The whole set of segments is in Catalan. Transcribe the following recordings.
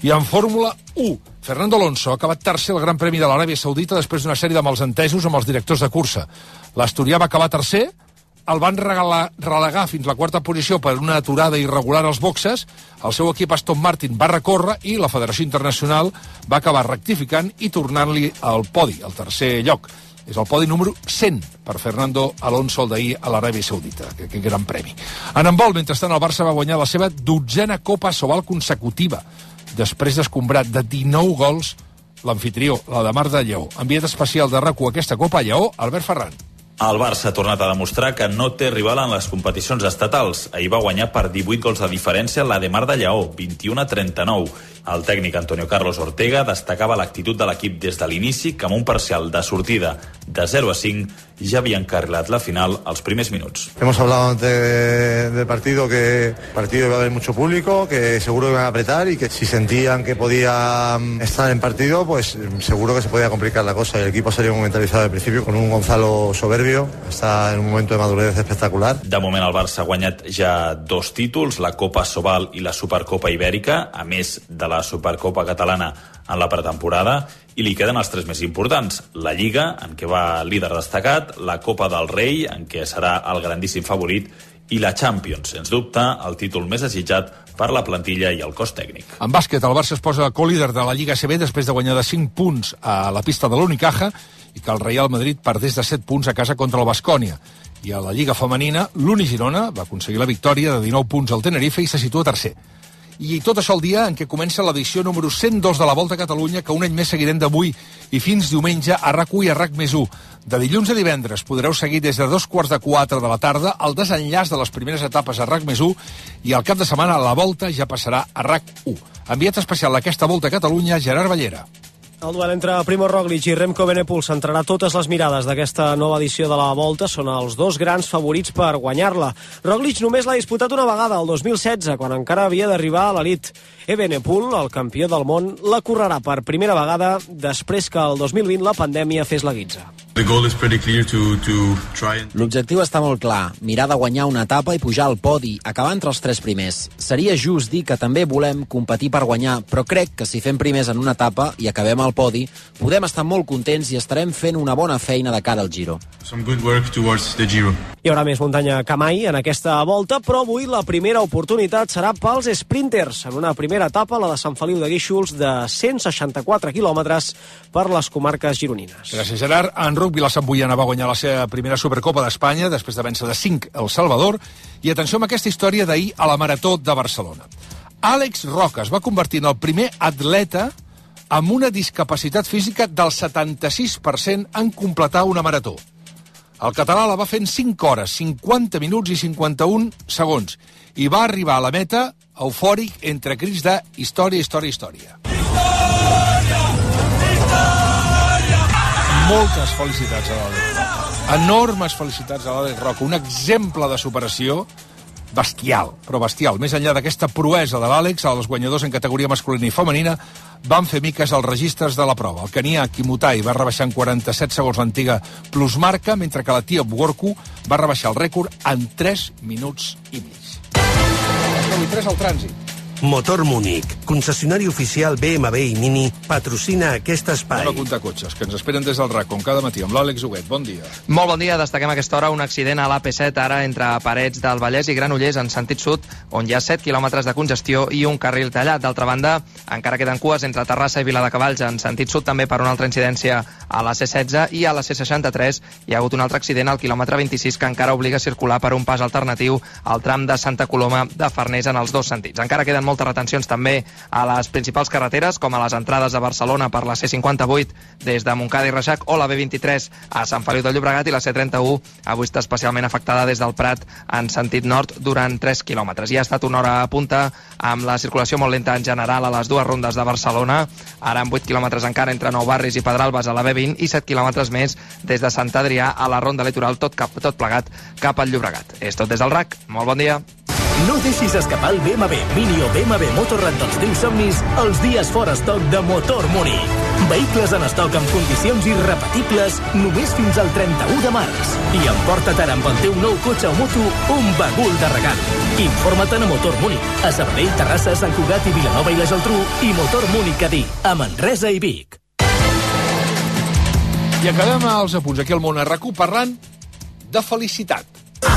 I en Fórmula 1, Fernando Alonso ha acabat tercer al Gran Premi de l'Aràbia Saudita després d'una sèrie de malentesos amb els directors de cursa. L'asturià va acabar tercer, el van relegar fins a la quarta posició per una aturada irregular als boxes, el seu equip Aston Martin va recórrer i la Federació Internacional va acabar rectificant i tornant-li al podi, al tercer lloc. És el podi número 100 per Fernando Alonso el d'ahir a l'Aràbia Saudita, que gran premi. En handbol, mentrestant, el Barça va guanyar la seva 12a Copa Sobal consecutiva, després d'escombrar de 19 gols l'anfitrió, la de Mar de Lleó. Enviat especial de RAC1 a aquesta Copa, Lleó, Albert Ferran. El Barça ha tornat a demostrar que no té rival en les competicions estatals. Ahir va guanyar per 18 gols de diferència la de Mar de Lleó, 21-39. El tècnic Antonio Carlos Ortega destacava l'actitud de l'equip des de l'inici, que amb un parcial de sortida de 0-5 ja havia encarrilat la final als primers minuts. Hemos hablado antes del partido que el partido iba a haber mucho público, que seguro iban a apretar y que si sentían que podía estar en partido, pues seguro que se podía complicar la cosa. El equipo salió muy mentalizado al principio con un Gonzalo soberbio, está en un momento de madurez espectacular. De moment el Barça ha guanyat ja 2 títols, la Copa Sobal i la Supercopa Ibèrica, a més de la Supercopa Catalana en la pretemporada, i li queden els 3 més importants: la Lliga, en què va líder destacat, la Copa del Rei, en què serà el grandíssim favorit, i la Champions, sens dubte, el títol més desitjat per la plantilla i el cos tècnic. En bàsquet, el Barça es posa co-líder de la Lliga ACB després de guanyar de 5 punts a la pista de l'Unicaja i que el Real Madrid perdés de 7 punts a casa contra el Baskonia. I a la Lliga femenina, l'Uni Girona va aconseguir la victòria de 19 punts al Tenerife i se situa tercer. I tot això el dia en què comença l'edició número 102 de la Volta a Catalunya, que un any més seguirem d'avui i fins diumenge a RAC1 i a RAC+1. De dilluns a divendres podreu seguir des de 3:45 de la tarda el desenllaç de les primeres etapes a RAC+1 i al cap de setmana la Volta ja passarà a RAC1. Enviat especial a aquesta Volta a Catalunya, Gerard Ballera. El duel entre Primo Roglic i Remco Evenepoel centrarà totes les mirades d'aquesta nova edició de la Volta. Són els 2 grans favorits per guanyar-la. Roglic només l'ha disputat una vegada, el 2016, quan encara havia d'arribar a l'elit. Evenepoel, el campió del món, la correrà per primera vegada després que el 2020 la pandèmia fes la guitza. L'objectiu està molt clar, mirar de guanyar una etapa i pujar al podi, acabar entre els 3 primers. Seria just dir que també volem competir per guanyar, però crec que si fem primers en una etapa i acabem al podi, podem estar molt contents i estarem fent una bona feina de cara al Giro. Hi haurà més muntanya que mai en aquesta volta, però avui la primera oportunitat serà pels sprinters. En una primera etapa, la de Sant Feliu de Guíxols, de 164 quilòmetres per les comarques gironines. Gràcies, Gerard. En rugby, la Santboiana va guanyar la seva primera Supercopa d'Espanya després de vèncer de 5 El Salvador. I atenció amb aquesta història d'ahir a la Marató de Barcelona. Àlex Roca es va convertir en el primer atleta amb una discapacitat física del 76% en completar una marató. El català la va fer en 5 hores, 50 minuts i 51 segons i va arribar a la meta eufòric entre crits de història, història, història. Moltes felicitats a l'Àlex Roca. Enormes felicitats a l'Àlex Roca. Un exemple de superació bestial, però bestial. Més enllà d'aquesta proesa de l'Àlex, els guanyadors en categoria masculina i femenina van fer miques als registres de la prova. El kenià Kimutai va rebaixar en 47 segons l'antiga plusmarca, mentre que l'etíop Gorku va rebaixar el rècord en 3 minuts i mig. 9:03 al trànsit. Motor Múnich, concessionari oficial BMW i Mini, patrocina aquest espai. Anem a comptar cotxes, que ens esperen des del RAC, com cada matí, amb l'Àlex Huguet. Bon dia. Molt bon dia. Destaquem a aquesta hora un accident a l'AP7, ara entre Parets del Vallès i Granollers, en sentit sud, on hi ha 7 quilòmetres de congestió i un carril tallat. D'altra banda, encara queden cues entre Terrassa i Viladecavalls, en sentit sud, també per una altra incidència a la C16 i a la C63 hi ha hagut un altre accident al quilòmetre 26 que encara obliga a circular per un pas alternatiu al tram de Santa Coloma de Farners en els 2 sentits. Encara queden moltes retencions també a les principals carreteres, com a les entrades a Barcelona per la C58 des de Montcada i Reixac o la B23 a Sant Feliu de Llobregat, i la C31 avui està especialment afectada des del Prat en sentit nord durant 3 quilòmetres. Ja ha estat una hora a punta amb la circulació molt lenta en general a les 2 rondes de Barcelona, ara amb 8 quilòmetres encara entre Nou Barris i Pedralbes a la B20 i 7 quilòmetres més des de Sant Adrià a la ronda litoral, tot plegat cap al Llobregat. És tot des del RAC. Molt bon dia. No deixis escapar el BMW Mini o BMW Motorrad dels teus somnis els dies fora estoc de Motor Múnich. Vehicles en estoc amb condicions irrepetibles només fins al 31 de març. I emporta't ara amb el teu nou cotxe o moto un bagul de regal. Informa't a Motor Múnich, a Sabadell, Terrassa, Sant Cugat i Vilanova i la Geltrú, i Motor Múnich Cadí, a Manresa i Vic. I acabem els apunts aquí al Món a RAC1 parlant de felicitat.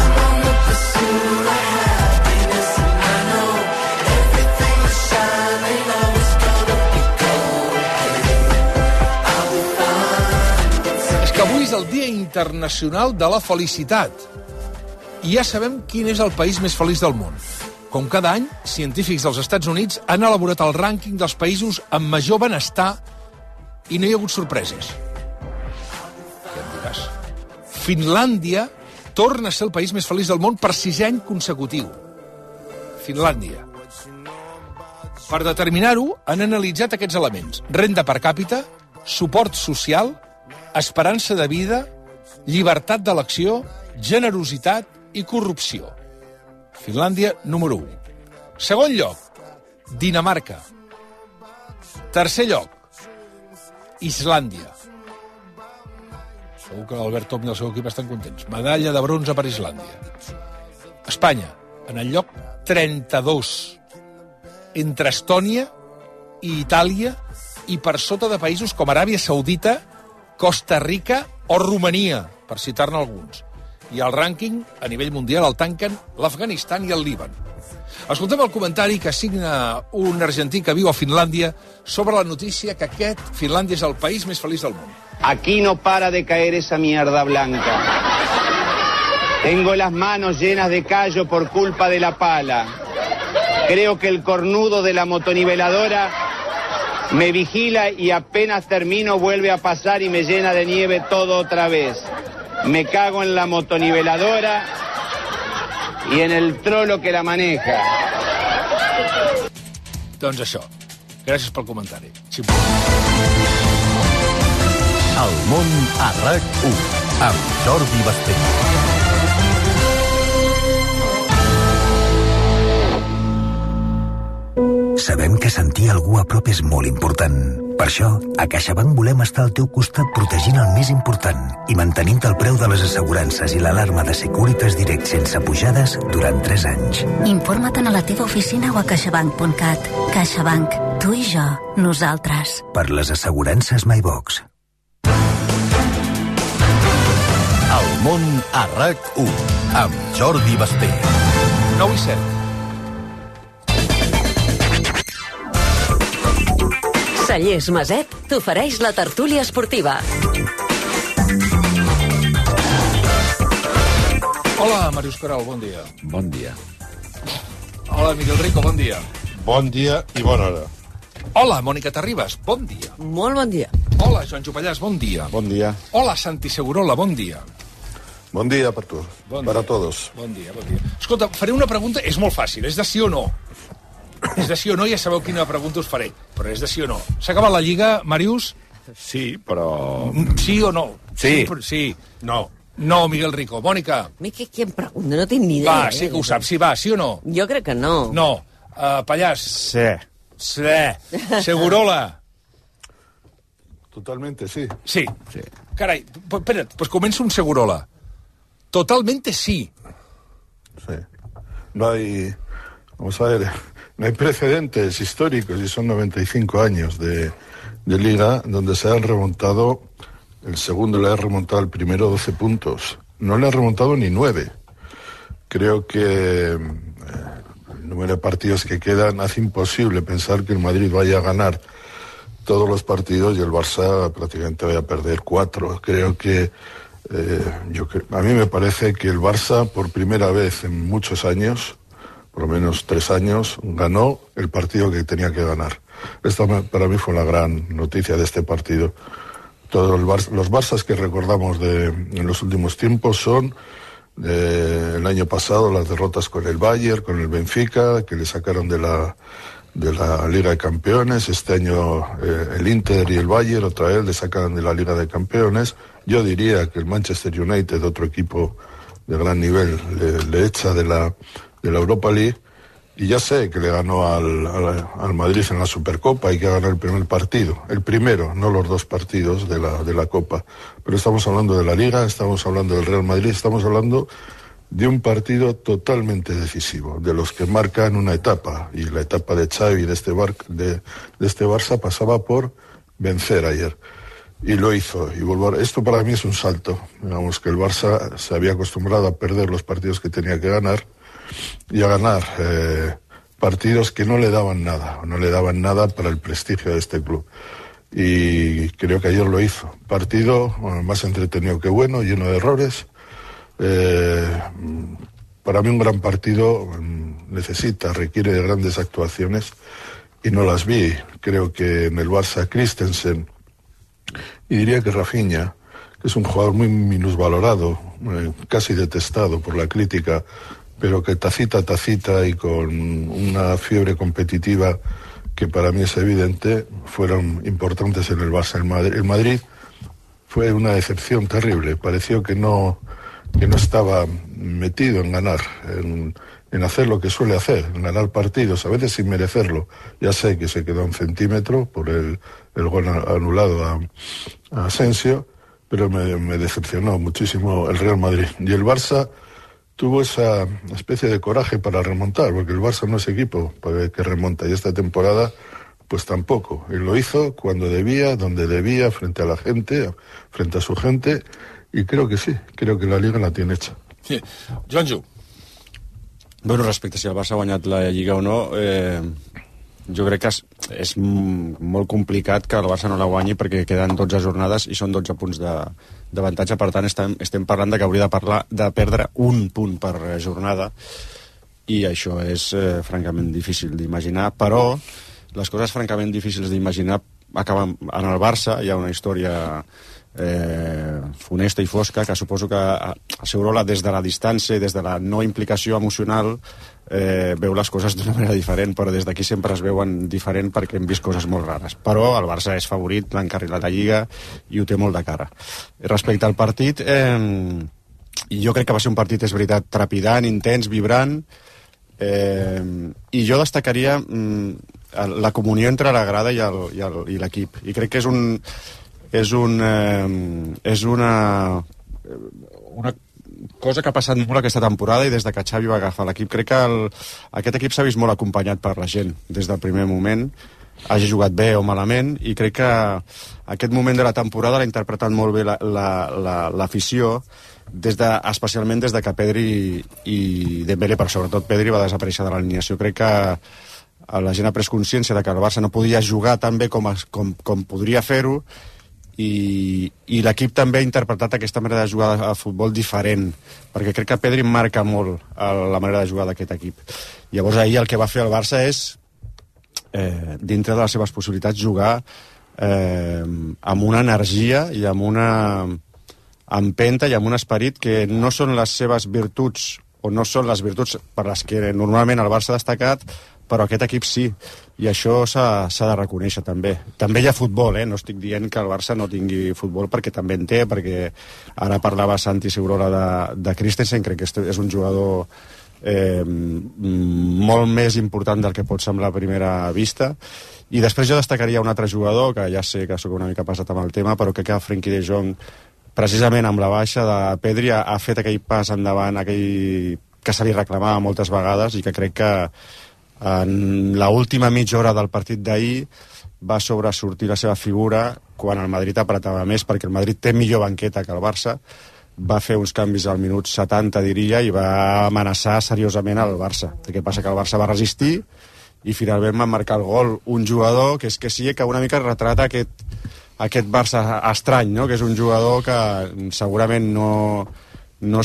És que avui és el Dia Internacional de la Felicitat. I ja sabem quin és el país més feliç del món. Com cada any, científics dels Estats Units han elaborat el rànquing dels països amb major benestar i no hi ha hagut sorpreses. Ja em diràs. Finlàndia torna a ser el país més feliç del món per 6è any consecutiu. Finlàndia. Per determinar-ho, han analitzat aquests elements: renda per càpita, suport social, esperança de vida, llibertat d'elecció, generositat i corrupció. Finlàndia, número 1. Segon lloc, Dinamarca. Tercer lloc, Islàndia. Segur que l'Albert Tom i el seu equip estan contents. Medalla de bronze per Islàndia. Espanya, en el lloc 32. Entre Estònia i Itàlia i per sota de països com Aràbia Saudita, Costa Rica o Romania, per citar-ne alguns. I el rànquing, a nivell mundial, el tanquen l'Afganistan i el Líban. Escoltem el comentari que signa un argentí que viu a Finlàndia sobre la notícia que Finlàndia és el país més feliç del món. Aquí no para de caer esa mierda blanca. Tengo las manos llenas de callo por culpa de la pala. Creo que el cornudo de la motoniveladora me vigila y apenas termino vuelve a pasar y me llena de nieve todo otra vez. Me cago en la motoniveladora y en el trolo que la maneja. Doncs això. Gràcies pel comentari. El món a RAC1 amb Jordi Basté. Sabem que sentir algú a prop és molt important. Per això, a CaixaBank volem estar al teu costat protegint el més important i mantenint el preu de les assegurances i l'alarma de Securitas Direct sense pujades durant 3 anys. Informa't a la teva oficina o a caixabank.cat. CaixaBank. Tu i jo. Nosaltres. Per les assegurances MyBox. El món a RAC1 amb Jordi Basté. 9 i 7. Cellers Maset t'ofereix la tertúlia esportiva. Hola, Màrius Coral, bon dia. Bon dia. Hola, Miguel Rico, bon dia. Bon dia i bona hora. Hola, Mònica Terribas, bon dia. Molt bon dia. Hola, Joan Jopallàs, bon dia. Bon dia. Hola, Santi Segurola, bon dia. Bon dia per tu, para todos. Bon dia, bon dia. Escolta, faré una pregunta, és molt fàcil, és de sí o no. És de sí o no, ja sabeu quina pregunta us faré, però és de sí o no. S'ha acabat la Lliga, Màrius? Sí, però... Sí o no? Sí. Sí. No. No, Miguel Rico. Mònica? Qui em pregunta? No tinc ni idea. Va, sí que ho saps. Sí, va, sí o no? Jo crec que no. No. Pallàs? Sí. Sí. Segurola? Totalmente sí. Sí. Carai, espera't, pues començo un Segurola. Totalmente sí. Sí. No hay... Vamos a ver... No hay precedentes históricos y son 95 años de Liga donde se han remontado, el segundo le ha remontado al primero 12 puntos. No le ha remontado ni 9. Creo que el número de partidos que quedan hace imposible pensar que el Madrid vaya a ganar todos los partidos y el Barça prácticamente vaya a perder 4. Creo que a mí me parece que el Barça por primera vez en muchos años, por lo menos 3 años, ganó el partido que tenía que ganar. Esta para mí fue la gran noticia de este partido. Todos los Barças que recordamos en los últimos tiempos son el año pasado las derrotas con el Bayern, con el Benfica, que le sacaron de la Liga de Campeones. Este año el Inter y el Bayern otra vez le sacaron de la Liga de Campeones. Yo diría que el Manchester United, otro equipo de gran nivel, le echa de de la Europa League, y ya sé que le ganó al Madrid en la Supercopa y que ganó el primer partido, el primero, no los 2 partidos de la Copa, pero estamos hablando de la Liga, estamos hablando del Real Madrid, estamos hablando de un partido totalmente decisivo, de los que marcan una etapa, y la etapa de Xavi de este Barça pasaba por vencer ayer, y lo hizo, y esto para mí es un salto. Digamos que el Barça se había acostumbrado a perder los partidos que tenía que ganar y a ganar partidos que no le daban nada para el prestigio de este club, y creo que ayer lo hizo. Partido más entretenido que bueno, lleno de errores. Para mí un gran partido requiere de grandes actuaciones, y no las vi. Creo que en el Barça Christensen, y diría que Rafinha, que es un jugador muy minusvalorado, casi detestado por la crítica, pero que tacita y con una fiebre competitiva que para mí es evidente, fueron importantes en el Barça. El Madrid fue una decepción terrible, pareció que no estaba metido en ganar, en hacer lo que suele hacer, en ganar partidos, a veces sin merecerlo. Ya sé que se quedó un centímetro por el gol anulado a Asensio, pero me decepcionó muchísimo el Real Madrid. Y el Barça tuvo esa especie de coraje para remontar, porque el Barça no es equipo que remonta, y esta temporada pues tampoco. Y lo hizo cuando debía, donde debía, frente a la gente, frente a su gente, y creo que sí, creo que la Liga la tiene hecha. Sí. Joanjo. Bueno, respecte a si el Barça ha guanyat la Lliga o no, jo crec que és molt complicat que el Barça no la guanyi, perquè queden 12 jornades i són 12 punts d'avantatge. Per tant, estem parlant de que hauria de perdre un punt per jornada, i això és francament difícil d'imaginar, però les coses francament difícils d'imaginar acaben en el Barça. Hi ha una història funesta i fosca que suposo que Segurola, des de la distància i des de la no implicació emocional, veu les coses d'una manera diferent, però des d'aquí sempre es veuen diferent perquè hem vist coses molt rares. Però el Barça és favorit, l'ha encarrilat la Lliga i ho té molt de cara. Respecte al partit, jo crec que va ser un partit, és veritat, trepidant, intens, vibrant, i jo destacaria la comunió entre la grada i l'equip, i crec que és una cosa que ha passat molt aquesta temporada, i des de que Xavi va agafar l'equip crec que aquest equip s'ha vist molt acompanyat per la gent des del primer moment, hagi jugat bé o malament, i crec que aquest moment de la temporada l'ha interpretat molt bé l'afició, especialment des de que Pedri i Dembélé, però sobretot Pedri, va desaparèixer de l'alineació. Crec que la gent ha pres consciència de que el Barça no podia jugar tan bé com podria fer-ho, i l'equip també ha interpretat aquesta manera de jugar a futbol diferent, perquè crec que Pedri marca molt la manera de jugar d'aquest equip. Llavors ahir el que va fer el Barça és, dintre de les seves possibilitats, jugar amb una energia i amb una empenta i amb un esperit que no són les seves virtuts, o no són les virtuts per les que normalment el Barça ha destacat, però aquest equip sí, i això s'ha de reconèixer també. També hi ha futbol, no estic dient que el Barça no tingui futbol, perquè també en té, perquè ara parlava Santi Segurola de Christensen, crec que és un jugador molt més important del que pot semblar a primera vista. I després jo destacaria un altre jugador, que ja sé que sóc una mica passat amb el tema, però crec que Frenkie de Jong, precisament amb la baixa de Pedri, ha fet aquell pas endavant, aquell que se li reclamava moltes vegades, i que crec que en l'última mitja hora del partit d'ahir va sobresortir la seva figura quan el Madrid apretava més, perquè el Madrid té millor banqueta que el Barça, va fer uns canvis al minut 70, diria, i va amenaçar seriosament el Barça. El que passa que el Barça va resistir i finalment va marcar el gol un jugador que és que sí, que una mica retrata aquest Barça estrany, no? Que és un jugador que segurament no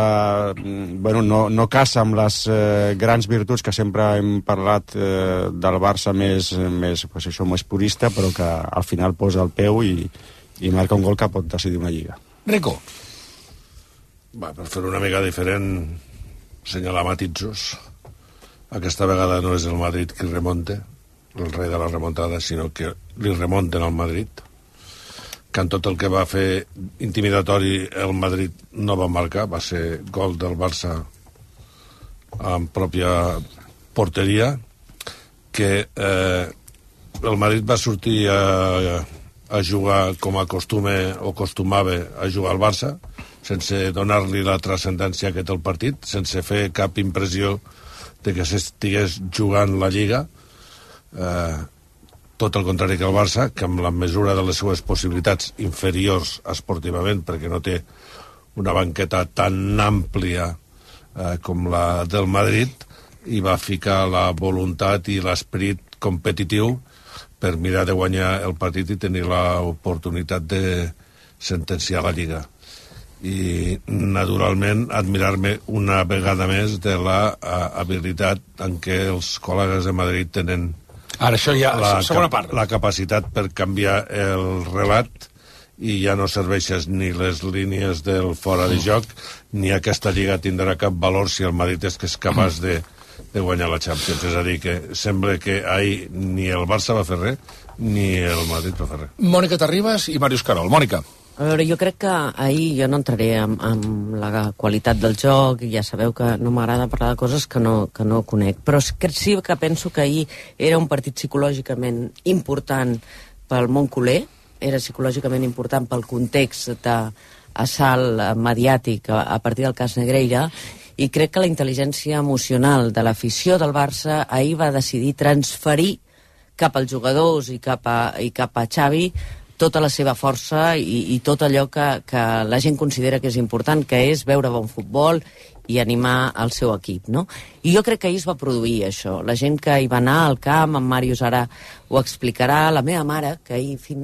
casa amb les grans virtuts que sempre hem parlat del Barça més purista, però que al final posa el peu i marca un gol que pot decidir una Lliga. Rico. Per fer una mica diferent, assenyalar matisos. Aquesta vegada no és el Madrid qui remonta, el rei de la remontada, sinó que li remunten al Madrid, que en tot el que va fer intimidatori el Madrid no va marcar, va ser gol del Barça en pròpia porteria, que el Madrid va sortir a jugar com acostumava a jugar al Barça, sense donar-li la transcendència que té el partit, sense fer cap impressió de que s'estigués jugant la Lliga, tot el contrari que el Barça, que amb la mesura de les seues possibilitats inferiors esportivament, perquè no té una banqueta tan àmplia com la del Madrid, i va ficar la voluntat i l'esperit competitiu per mirar de guanyar el partit i tenir l'oportunitat de sentenciar la Lliga. I, naturalment, admirar-me una vegada més de la habilitat en què els col·legues de Madrid tenen ara això ja, segona part, la capacitat per canviar el relat, i ja no serveixes ni les línies del fora de joc, ni aquesta Lliga tindrà cap valor si el Madrid és que és capaç de guanyar la Champions. És a dir, que sembla que ahir ni el Barça va fer res, ni el Madrid va fer res. Mònica Terribas i Màrius Carol. Mònica. A veure, jo crec que ahir jo no entraré en la qualitat del joc, i ja sabeu que no m'agrada parlar de coses que no conec, però sí que penso que ahir era un partit psicològicament important pel món culer, era psicològicament important pel context d'assalt mediàtic a partir del cas Negreira, i crec que la intel·ligència emocional de l'afició del Barça ahir va decidir transferir cap als jugadors i cap a Xavi tota la seva força i tot allò que la gent considera que és important, que és veure bon futbol i animar el seu equip, no? I jo crec que ahir es va produir això. La gent que hi va anar al camp, en Màrius ara ho explicarà, la meva mare, que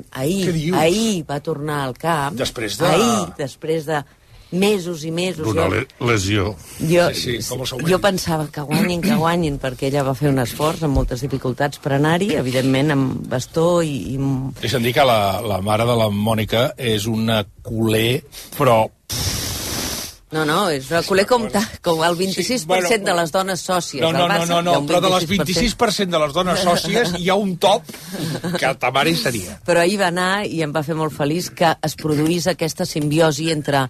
ahir va tornar al camp, després de mesos i mesos. D'una lesió. Jo pensava que guanyin, perquè ella va fer un esforç amb moltes dificultats per anar-hi, evidentment amb bastó i... Deixa'm dir que la mare de la Mònica és una culer, però... No, és una culer com el 26% de les dones sòcies del Barça. No, però de les 26% de les dones sòcies hi ha un top que ta mare hi seria. Però ahir va anar i em va fer molt feliç que es produís aquesta simbiosi entre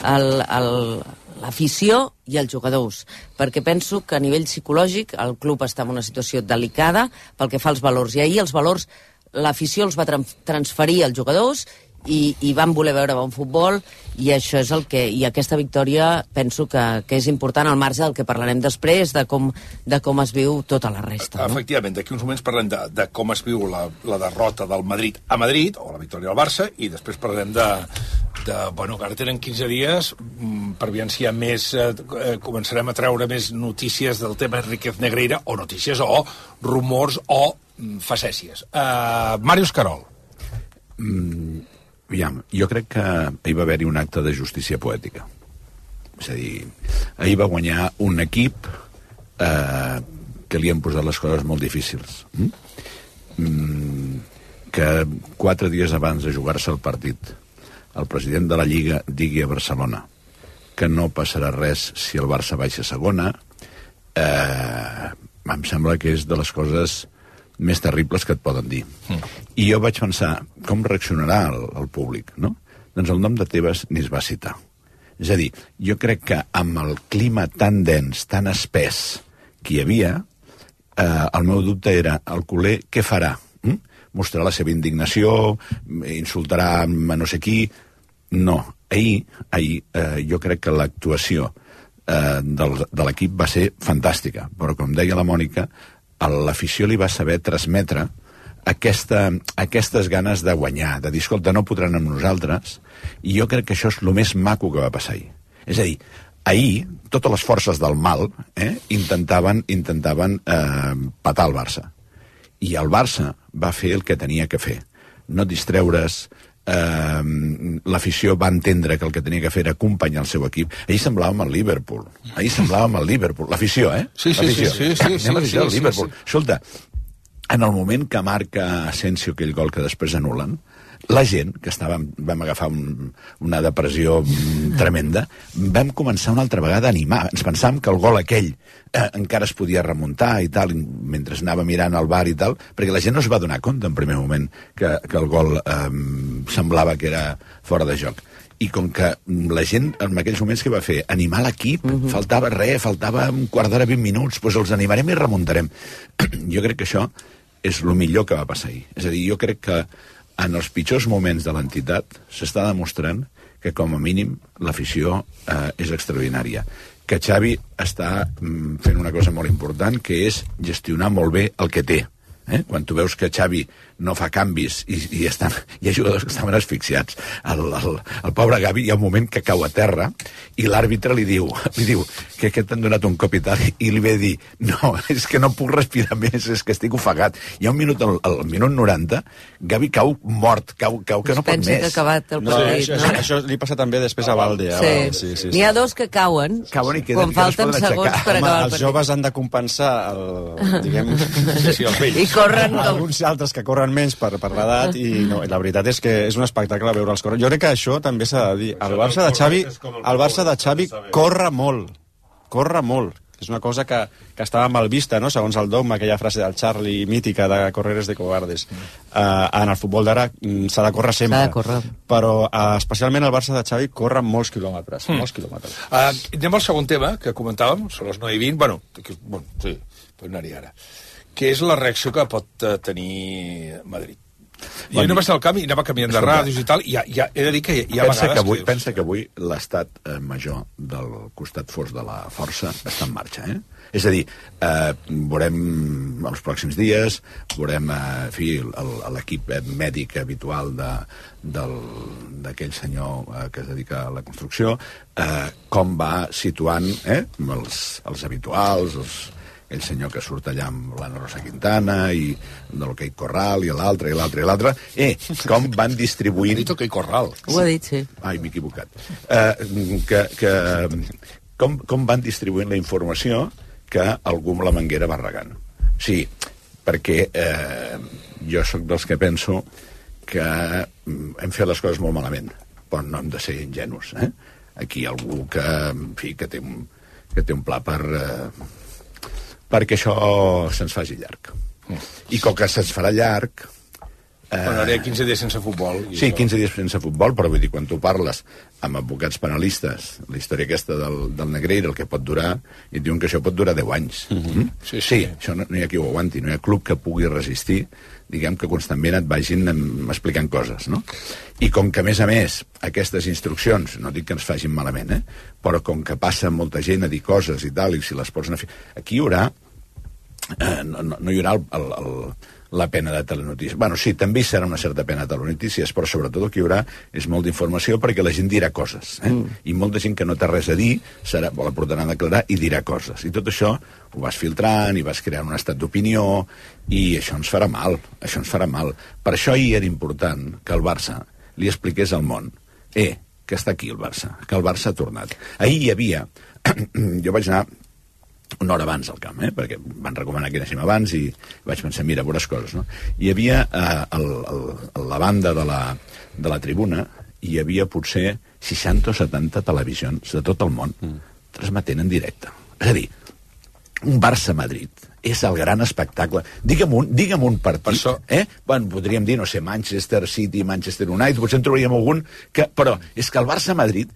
l'afició i els jugadors, perquè penso que a nivell psicològic el club està en una situació delicada pel que fa als valors, i ahir els valors l'afició els va transferir als jugadors i van voler veure bon futbol, i això és el que... I aquesta victòria penso que és important, al marge del que parlarem després, de com es viu tota la resta. Efectivament, d'aquí uns moments parlem de com es viu la derrota del Madrid a Madrid, o la victòria del Barça, i després parlarem bueno, que ara tenen 15 dies per veure si hi ha més... començarem a treure més notícies del tema Enríquez Negreira, o notícies, o rumors, o facècies. Màrius Carol. Jo crec que ahir va haver-hi un acte de justícia poètica. És a dir, ahir va guanyar un equip que li han posat les coses molt difícils. Que 4 dies abans de jugar-se el partit, el president de la Lliga digui a Barcelona que no passarà res si el Barça baixa a segona, em sembla que és de les coses més terribles que et poden dir. I jo vaig pensar, com reaccionarà el públic, no? Doncs el nom de Tebas ni es va citar. És a dir, jo crec que amb el clima tan dens, tan espès que hi havia, el meu dubte era, el culer què farà? Mostrarà la seva indignació, insultarà a no sé qui? No. Ahir jo crec que l'actuació de l'equip va ser fantàstica, però com deia la Mònica, l'afició li va saber transmetre aquestes ganes de guanyar, de dir, escolta, no podran amb nosaltres, i jo crec que això és el més maco que va passar ahir. És a dir, ahir, totes les forces del mal intentaven patar el Barça. I el Barça va fer el que tenia que fer. No distreure's, l'afició va entendre que el que tenia que fer era acompanyar el seu equip. Ahir semblàvem el Liverpool. L'afició, Sí. Anem a dir el Liverpool. Escolta, en el moment que marca Asensio aquell gol que després anulen, la gent, que vam agafar una depressió tremenda, vam començar una altra vegada a animar. Ens pensàvem que el gol aquell encara es podia remuntar i tal, mentre anava mirant al bar i tal, perquè la gent no es va donar compte en primer moment que el gol semblava que era fora de joc. i com que la gent en aquells moments que va fer, animar l'equip, faltava un quart d'hora, 20 minuts, doncs els animarem i remuntarem. Jo crec que això és el millor que va passar ahir. És a dir, jo crec que en els pitjors moments de l'entitat s'està demostrant que com a mínim l'afició és extraordinària. Que Xavi està fent una cosa molt important, que és gestionar molt bé el que té. Quan tu veus que Xavi no fa canvis i hi ha jugadors que estaven asfixiats, el pobre Gavi hi ha un moment que cau a terra i l'àrbitre li diu que t'han donat un cop i tal, i li ve dir no, és que no puc respirar més, és que estic ofegat. Hi ha un minut, al minut 90, Gavi cau mort, cau que no pot més. Pensa que ha acabat el partit, no? Això li passa també després a Valde. Sí. N'hi ha dos que cauen quan falten segons per acabar el partit. Els joves han de compensar diguem, i corren alguns altres que corren menys per l'edat, i la veritat és que és un espectacle veure'ls córrer. Jo crec que això també s'ha de dir. El Barça de Xavi corre molt. És una cosa que estava mal vista, no? Segons el dogma, aquella frase del Charlie mítica de correres de cobardes. En el futbol d'ara s'ha de córrer sempre. Però especialment el Barça de Xavi corre molts quilòmetres. Anem al segon tema que comentàvem, són les 9:20. Bueno, sí, podem anar-hi ara. Que és la reacció que pot tenir Madrid. Jo no vaig al camp i anava canviant de ràdios i tal, i he de dir que hi ha vegades... Pensa que avui l'estat major del costat fos de la força està en marxa, És a dir, veurem els pròxims dies, veurem l'equip mèdic habitual d'aquell senyor que es dedica a la construcció, com va situant els habituals, el senyor que surt allà amb l'Anna Rosa Quintana i del Quei Corral i l'altre, com van distribuint... Ha dit el Quei Corral. Ho ha dit, sí. Ai, m'he equivocat. Com van distribuint la informació que algú amb la manguera va regant. Sí, perquè jo sóc dels que penso que hem fet les coses molt malament, però no hem de ser ingenus. Aquí hi ha algú que té un pla perquè això se'ns faci llarg. I com que se'ns farà llarg... Bueno, ara hi ha 15 dies sense futbol. Sí, 15 dies sense futbol, però vull dir, quan tu parles amb advocats penalistes, la història aquesta del Negreira, el que pot durar, i et diuen que això pot durar 10 anys. Sí, això no hi ha qui ho aguanti, no hi ha club que pugui resistir, diguem que constantment et vagin explicant coses, no? I com que, a més, aquestes instruccions, no dic que ens facin malament, però com que passa molta gent a dir coses i tal, i si les pots anar a fer... Aquí hi haurà... No hi haurà la pena de telenotícies. Bueno, sí, també hi serà una certa pena de telenotícies, però sobretot el que hi haurà és molta informació perquè la gent dirà coses. I molta gent que no té res a dir la portaran a declarar i dirà coses. I tot això ho vas filtrant i vas creant un estat d'opinió i això ens farà mal. Per això ahir era important que el Barça li expliqués al món que està aquí el Barça, que el Barça ha tornat. Ahir hi havia... Jo vaig anar una hora abans al camp, perquè van recomanar que anéssim abans i vaig pensar, mira, veuràs coses, no? Hi havia a la banda de la tribuna hi havia potser 60 o 70 televisions de tot el món transmetent en directe. És a dir, un Barça-Madrid és el gran espectacle. Digue'm un partit, això... Bueno, podríem dir, no sé, Manchester City, Manchester United, potser en trobaríem algun, però és que el Barça-Madrid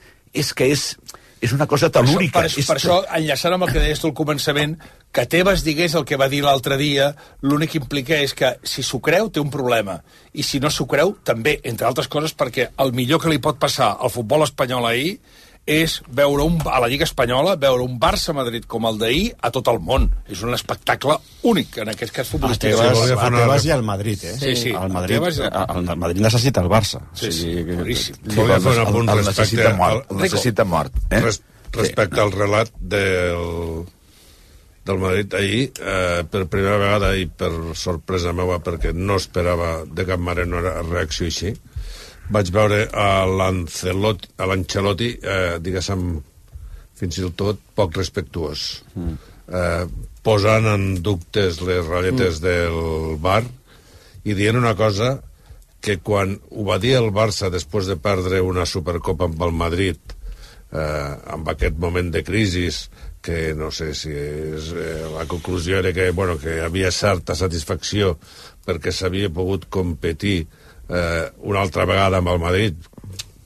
és una cosa telúrica. Per això, enllaçant amb el que deies tu al començament, que Tebas digués el que va dir l'altre dia, l'únic que implica és que si s'ho creu té un problema, i si no s'ho creu també, entre altres coses, perquè el millor que li pot passar al futbol espanyol ahir és veure a la Lliga Espanyola veure un Barça-Madrid com el d'ahir a tot el món. És un espectacle únic, en aquest cas futbolístic. A Tebas i al Madrid, Sí. El Madrid necessita el Barça. Volia fer un apunt necessita mort. Respecte al relat del Madrid ahir, per primera vegada i per sorpresa meva, perquè no esperava de cap manera una reacció així, vaig veure a l'Ancelotti, diguéssim, fins i tot poc respectuós, posant en dubtes les ratlletes del VAR i dient una cosa que quan ho va dir el Barça després de perdre una Supercopa amb el Madrid, amb aquest moment de crisi, que no sé si la conclusió era que hi havia certa satisfacció perquè s'havia pogut competir una altra vegada amb el Madrid,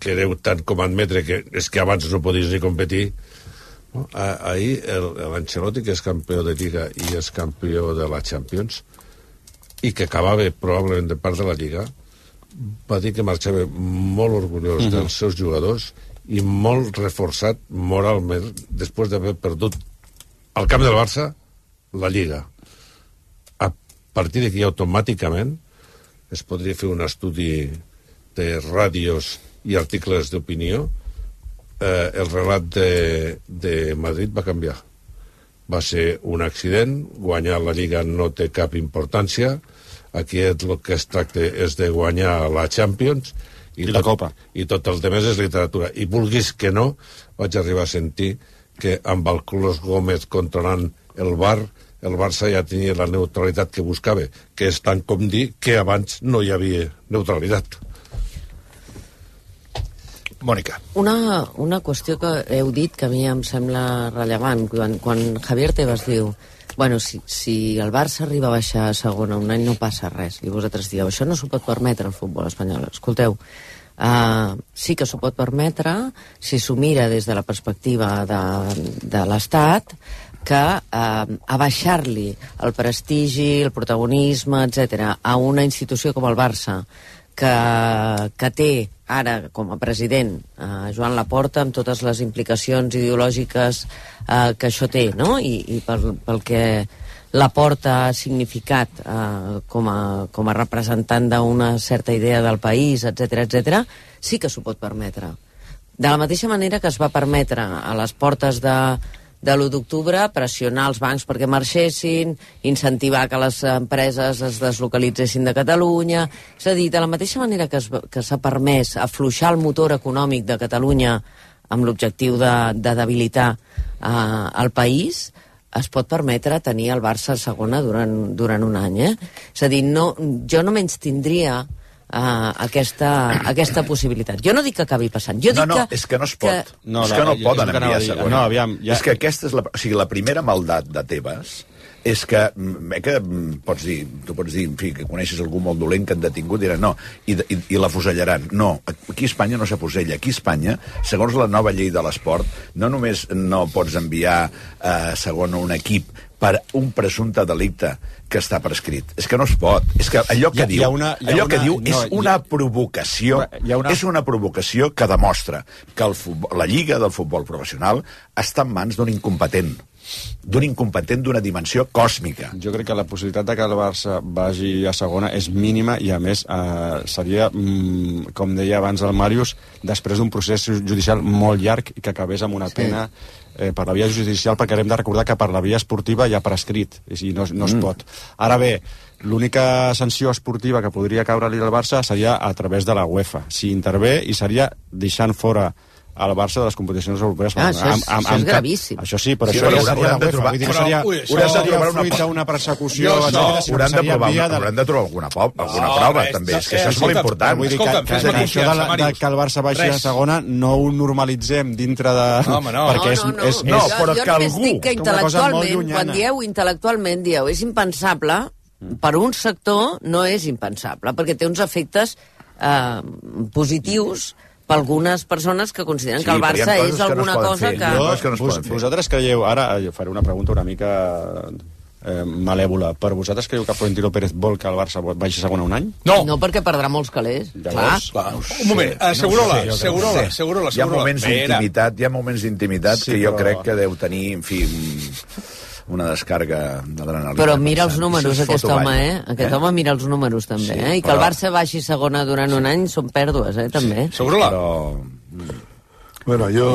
creu tant com admetre que és que abans no podies ni competir. No? Ahir l'Ancelotti, que és campió de Lliga i és campió de la Champions, i que acabava probablement de part de la Lliga, va dir que marxava molt orgullós dels seus jugadors i molt reforçat moralment després d'haver perdut al camp del Barça la Lliga. A partir d'aquí automàticament es podria fer un estudi de ràdios i articles d'opinió. El relat de Madrid va canviar. Va ser un accident, guanyar la Lliga no té cap importància, aquí el que es tracta és de guanyar la Champions i la Copa. I tot el demés és literatura. I vulguis que no, vaig arribar a sentir que amb el Carlos Gómez controlant el VAR, el Barça ja tenia la neutralitat que buscava, que és tant com dir que abans no hi havia neutralitat. Mònica. Una qüestió que heu dit que a mi em sembla rellevant. Quan Javier Tebas diu bueno, si el Barça arriba a baixar a segona un any no passa res, i vosaltres dieu això no s'ho pot permetre el futbol espanyol. Escolteu, sí que s'ho pot permetre si s'ho mira des de la perspectiva de l'Estat, que abaixar-li el prestigi, el protagonisme, etc a una institució com el Barça, que té ara com a president Joan Laporta, amb totes les implicacions ideològiques que això té, no? I pel que Laporta ha significat com a representant d'una certa idea del país, etc, sí que s'ho pot permetre. De la mateixa manera que es va permetre a les portes de l'1 d'octubre pressionar els bancs perquè marxessin, incentivar que les empreses es deslocalitzessin de Catalunya. És a dir, de la mateixa manera que s'ha permès afluixar el motor econòmic de Catalunya amb l'objectiu de debilitar el país, es pot permetre tenir el Barça a segona durant un any. És a dir, jo no menys tindria aquesta possibilitat. Jo no dic que acabi passant. Jo dic és que no es pot. És que no poden enviar a segona. És que aquesta és la primera maldat de Tebas és que tu pots dir, en fi, que coneixes algú molt dolent que han detingut, diran no, i l'afusellaran. No, aquí a Espanya no s'afusella. Aquí a Espanya, segons la nova llei de l'esport, no només no pots enviar a segona un equip per un presumpte delicte que està prescrit. És que no es pot. És que allò que diu és una provocació. És una provocació que demostra que la Lliga del Futbol Professional està en mans d'un incompetent d'una dimensió còsmica. Jo crec que la possibilitat de que el Barça vagi a segona és mínima i, a més, seria, com deia abans el Màrius, després d'un procés judicial molt llarg i que acabés amb una pena per la via judicial, perquè hem de recordar que per la via esportiva ja ha prescrit, i no es pot. Ara bé, l'única sanció esportiva que podria caure-li al Barça seria a través de la UEFA. Si intervé, i seria deixant fora al Barça de les competicions europees. Això és gravíssim. Això sí, però això ja seria la UEFA. Vull dir que seria fruit d'una persecució. Hauran de trobar alguna prova, també. És que això és molt important. Vull dir que això que el Barça baixi a segona no ho normalitzem dintre de... Perquè és... Jo només dic que intel·lectualment, quan dieu intel·lectualment, dieu és impensable, per un sector no és impensable, perquè té uns efectes positius per algunes persones que consideren que el Barça és alguna cosa que... Vosaltres creieu, ara faré una pregunta una mica malèvola, però vosaltres creieu que Florentino Pérez vol que el Barça vagi a segona un any? No, perquè perdrà molts calés. Un moment, Segurola. Hi ha moments d'intimitat que jo crec que deu tenir, en fi, una descàrrega d'adrenalina. Però mira els números, aquest home, Aquest home mira els números, també, I que el Barça baixi segona durant un any són pèrdues, també. Segurola. Bueno, yo,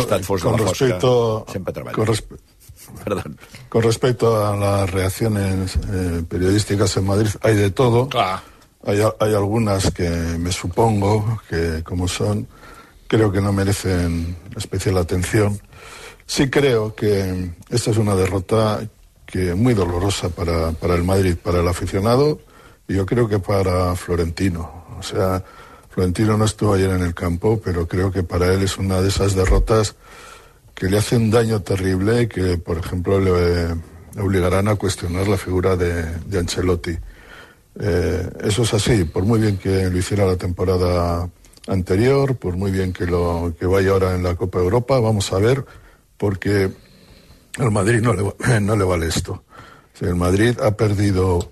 con respecto a las reacciones periodísticas en Madrid, hay de todo. Hay algunas que me supongo que, como son, creo que no merecen especial atención. Sí creo que esta es una derrota muy dolorosa para el Madrid, para el aficionado, y yo creo que para Florentino. O sea, Florentino no estuvo ayer en el campo, pero creo que para él es una de esas derrotas que le hacen un daño terrible y que, por ejemplo, le obligarán a cuestionar la figura de Ancelotti. Eso es así, por muy bien que lo hiciera la temporada anterior, por muy bien que vaya ahora en la Copa Europa, vamos a ver, porque al Madrid no le vale esto. O sea, el Madrid ha perdido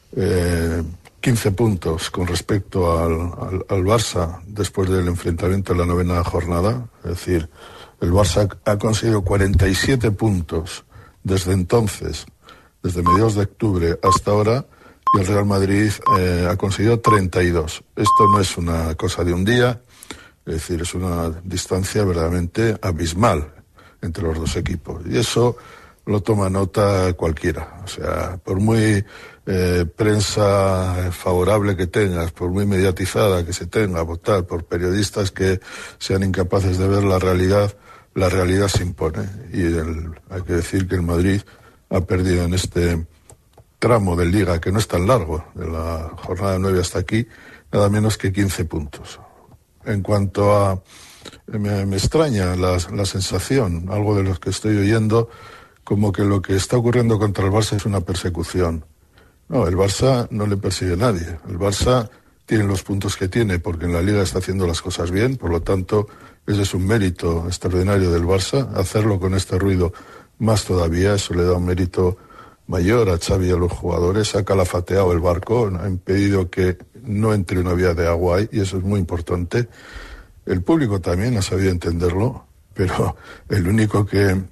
15 puntos con respecto al Barça después del enfrentamiento en la 9ª jornada. Es decir, el Barça ha conseguido 47 puntos desde entonces, desde mediados de octubre hasta ahora, y el Real Madrid ha conseguido 32. Esto no es una cosa de un día, es decir, es una distancia verdaderamente abismal entre los dos equipos. Y eso lo toma nota cualquiera. O sea, por muy prensa favorable que tengas, por muy mediatizada que se tenga, votar por periodistas que sean incapaces de ver la realidad se impone. Y hay que decir que el Madrid ha perdido en este tramo de Liga, que no es tan largo, de la jornada 9 hasta aquí, nada menos que 15 puntos. En cuanto a... Me extraña la sensación, algo de lo que estoy oyendo, como que lo que está ocurriendo contra el Barça es una persecución. No, el Barça no le persigue a nadie. El Barça tiene los puntos que tiene porque en la Liga está haciendo las cosas bien, por lo tanto, ese es un mérito extraordinario del Barça. Hacerlo con este ruido más todavía, eso le da un mérito mayor a Xavi y a los jugadores. Ha calafateado el barco, ha impedido que no entre una vía de agua ahí, y eso es muy importante. El público también ha sabido entenderlo, pero el único que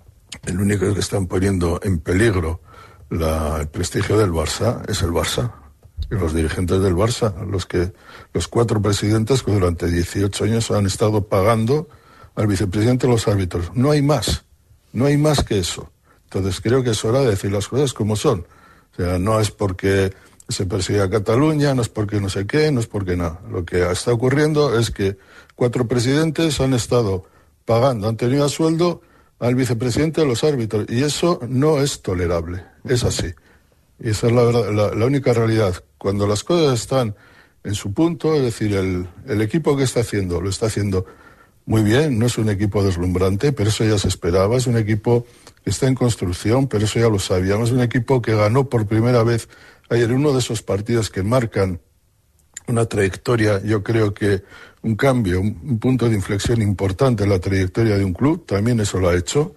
están poniendo en peligro el prestigio del Barça es el Barça y los dirigentes del Barça, los 4 presidentes que durante 18 años han estado pagando al vicepresidente los árbitros. No hay más que eso. Entonces creo que es hora de decir las cosas como son. O sea, no es porque se persigue a Cataluña, no es porque no sé qué, no es porque nada. Lo que está ocurriendo es que 4 presidentes han estado pagando, han tenido a sueldo al vicepresidente de los árbitros, y eso no es tolerable, es así. Y esa es la única realidad. Cuando las cosas están en su punto, es decir, el equipo que está haciendo, lo está haciendo muy bien, no es un equipo deslumbrante, pero eso ya se esperaba, es un equipo que está en construcción, pero eso ya lo sabíamos, es un equipo que ganó por primera vez ayer uno de esos partidos que marcan una trayectoria, yo creo que un cambio, un punto de inflexión importante en la trayectoria de un club, también eso lo ha hecho,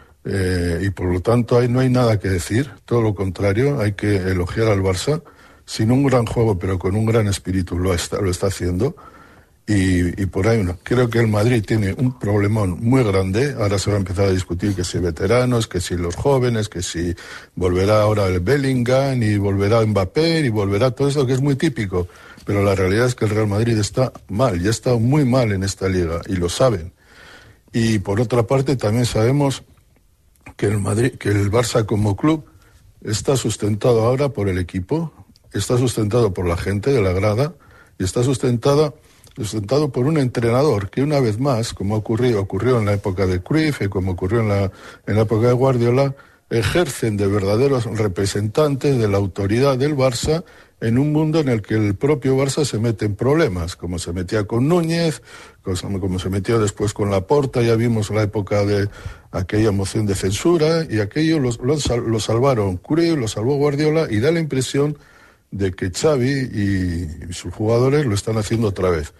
y por lo tanto ahí no hay nada que decir, todo lo contrario, hay que elogiar al Barça, sin un gran juego pero con un gran espíritu lo está haciendo, y por ahí creo que el Madrid tiene un problemón muy grande. Ahora se va a empezar a discutir que si veteranos, que si los jóvenes, que si volverá ahora el Bellingham y volverá Mbappé y volverá todo eso que es muy típico. Pero la realidad es que el Real Madrid está mal, ya está muy mal en esta liga, y lo saben. Y por otra parte también sabemos que el Barça como club está sustentado ahora por el equipo, está sustentado por la gente de la grada, y está sustentado por un entrenador que, una vez más, como ocurrió en la época de Cruyff y como ocurrió en la época de Guardiola, ejercen de verdaderos representantes de la autoridad del Barça en un mundo en el que el propio Barça se mete en problemas, como se metía con Núñez, como se metió después con Laporta. Ya vimos la época de aquella moción de censura, y aquello lo salvaron Cruyff, lo salvó Guardiola, y da la impresión de que Xavi y sus jugadores lo estan haciendo otra vez.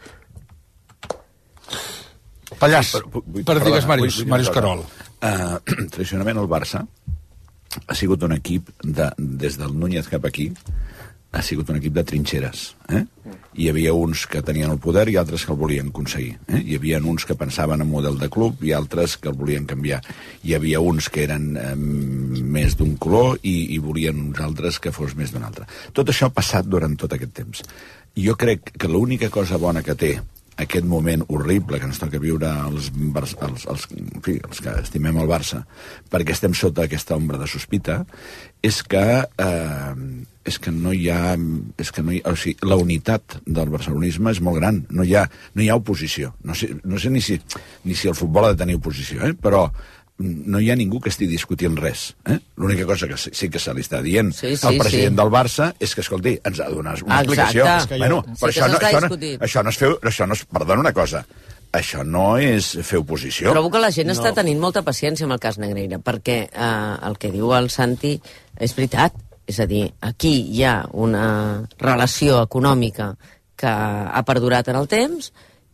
Pallàs, per digues, Màrius Carol. Tradicionalment el Barça ha sigut un equip, des del Núñez cap aquí, ha sigut un equip de trinxeres. Hi havia uns que tenien el poder i altres que el volien aconseguir. Hi havia uns que pensaven en model de club i altres que el volien canviar. Hi havia uns que eren més d'un color i volien uns altres que fos més d'un altre. Tot això ha passat durant tot aquest temps. Jo crec que l'única cosa bona que té aquest moment horrible que ens toca viure els que estimem el Barça, perquè estem sota aquesta ombra de sospita, és que no hi ha... O sigui, la unitat del barcelonisme és molt gran. No hi ha oposició. No sé ni si el futbol ha de tenir oposició, però no hi ha ningú que estigui discutint res. L'única cosa que sí que se li està dient al president del Barça és que, escolti, ens ha de donar una explicació. Bueno, però això no és... Perdona una cosa, això no és fer oposició. Trobo que la gent està tenint molta paciència amb el cas Negreira, perquè el que diu el Santi és veritat. És a dir, aquí hi ha una relació econòmica que ha perdurat en el temps,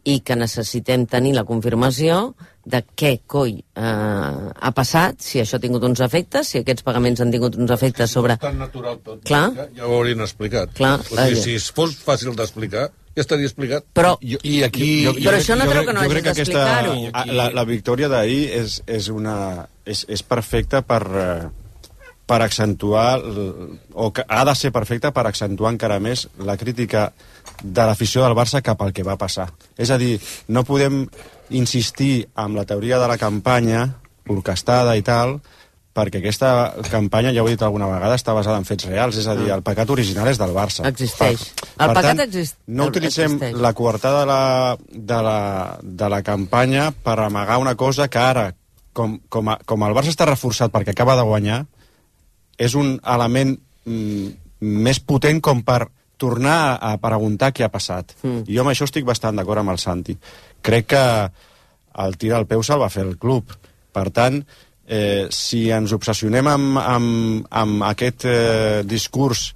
i que necessitem tenir la confirmació de què coi ha passat, si això ha tingut uns efectes, si aquests pagaments han tingut uns efectes sobre... És tan natural tot. Clar. Ja ho haurien explicat. Clar. O sigui, si fos fàcil d'explicar, ja estaria explicat. Però, I aquí... però això no crec que no hagis d'explicar-ho. La victòria d'ahir és perfecta per accentuar, o que ha de ser perfecta per accentuar encara més la crítica de l'afició del Barça cap al que va passar. És a dir, no podem insistir amb la teoria de la campanya orquestada i tal, perquè aquesta campanya, ja ho he dit alguna vegada, està basada en fets reals, és a dir, el pecat original és del Barça. Existeix. El pecat existeix. No utilitzem la coartada de la campanya per amagar una cosa que ara, com el Barça està reforçat perquè acaba de guanyar, és un element més potent com per tornar a preguntar què ha passat. Jo amb això estic bastant d'acord amb el Santi. Crec que el tir al peu se'l va fer el club. Per tant, si ens obsessionem amb aquest discurs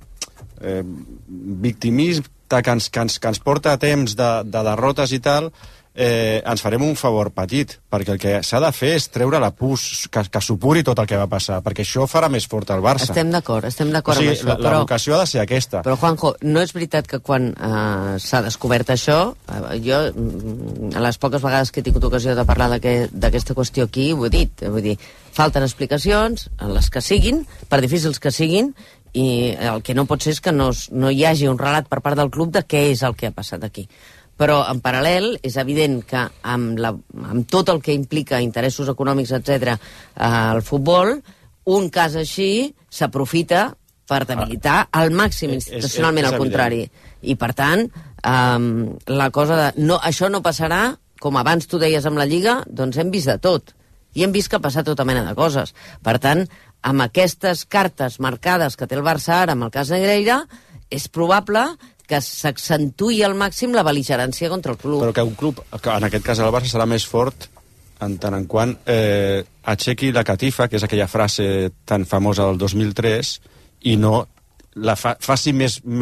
victimista que ens porta a temps de derrotes i tal, ens farem un favor petit, perquè el que s'ha de fer és treure la pus, que supuri tot el que va passar, perquè això farà més fort el Barça. Estem d'acord amb això. La vocació ha de ser aquesta. Però, Juanjo, no és veritat que quan s'ha descobert això, jo, a les poques vegades que he tingut ocasió de parlar d'aquesta qüestió aquí, ho he dit, vull dir, falten explicacions, les que siguin, per difícils que siguin, i el que no pot ser és que no hi hagi un relat per part del club de què és el que ha passat aquí. Però, en paral·lel, és evident que amb tot el que implica interessos econòmics, etc., el futbol, un cas així s'aprofita per debilitar al màxim institucionalment el contrari. I, per tant, la cosa de... això no passarà, com abans tu deies amb la Lliga, doncs hem vist de tot. I hem vist que ha passat tota mena de coses. Per tant, amb aquestes cartes marcades que té el Barça ara, amb el cas Negreira, és probable que s'accentui al màxim la bel·ligerància contra el club. Però que un club, que en aquest cas el Barça, serà més fort en tant en quant aixequi la catifa, que és aquella frase tan famosa del 2003, i no la faci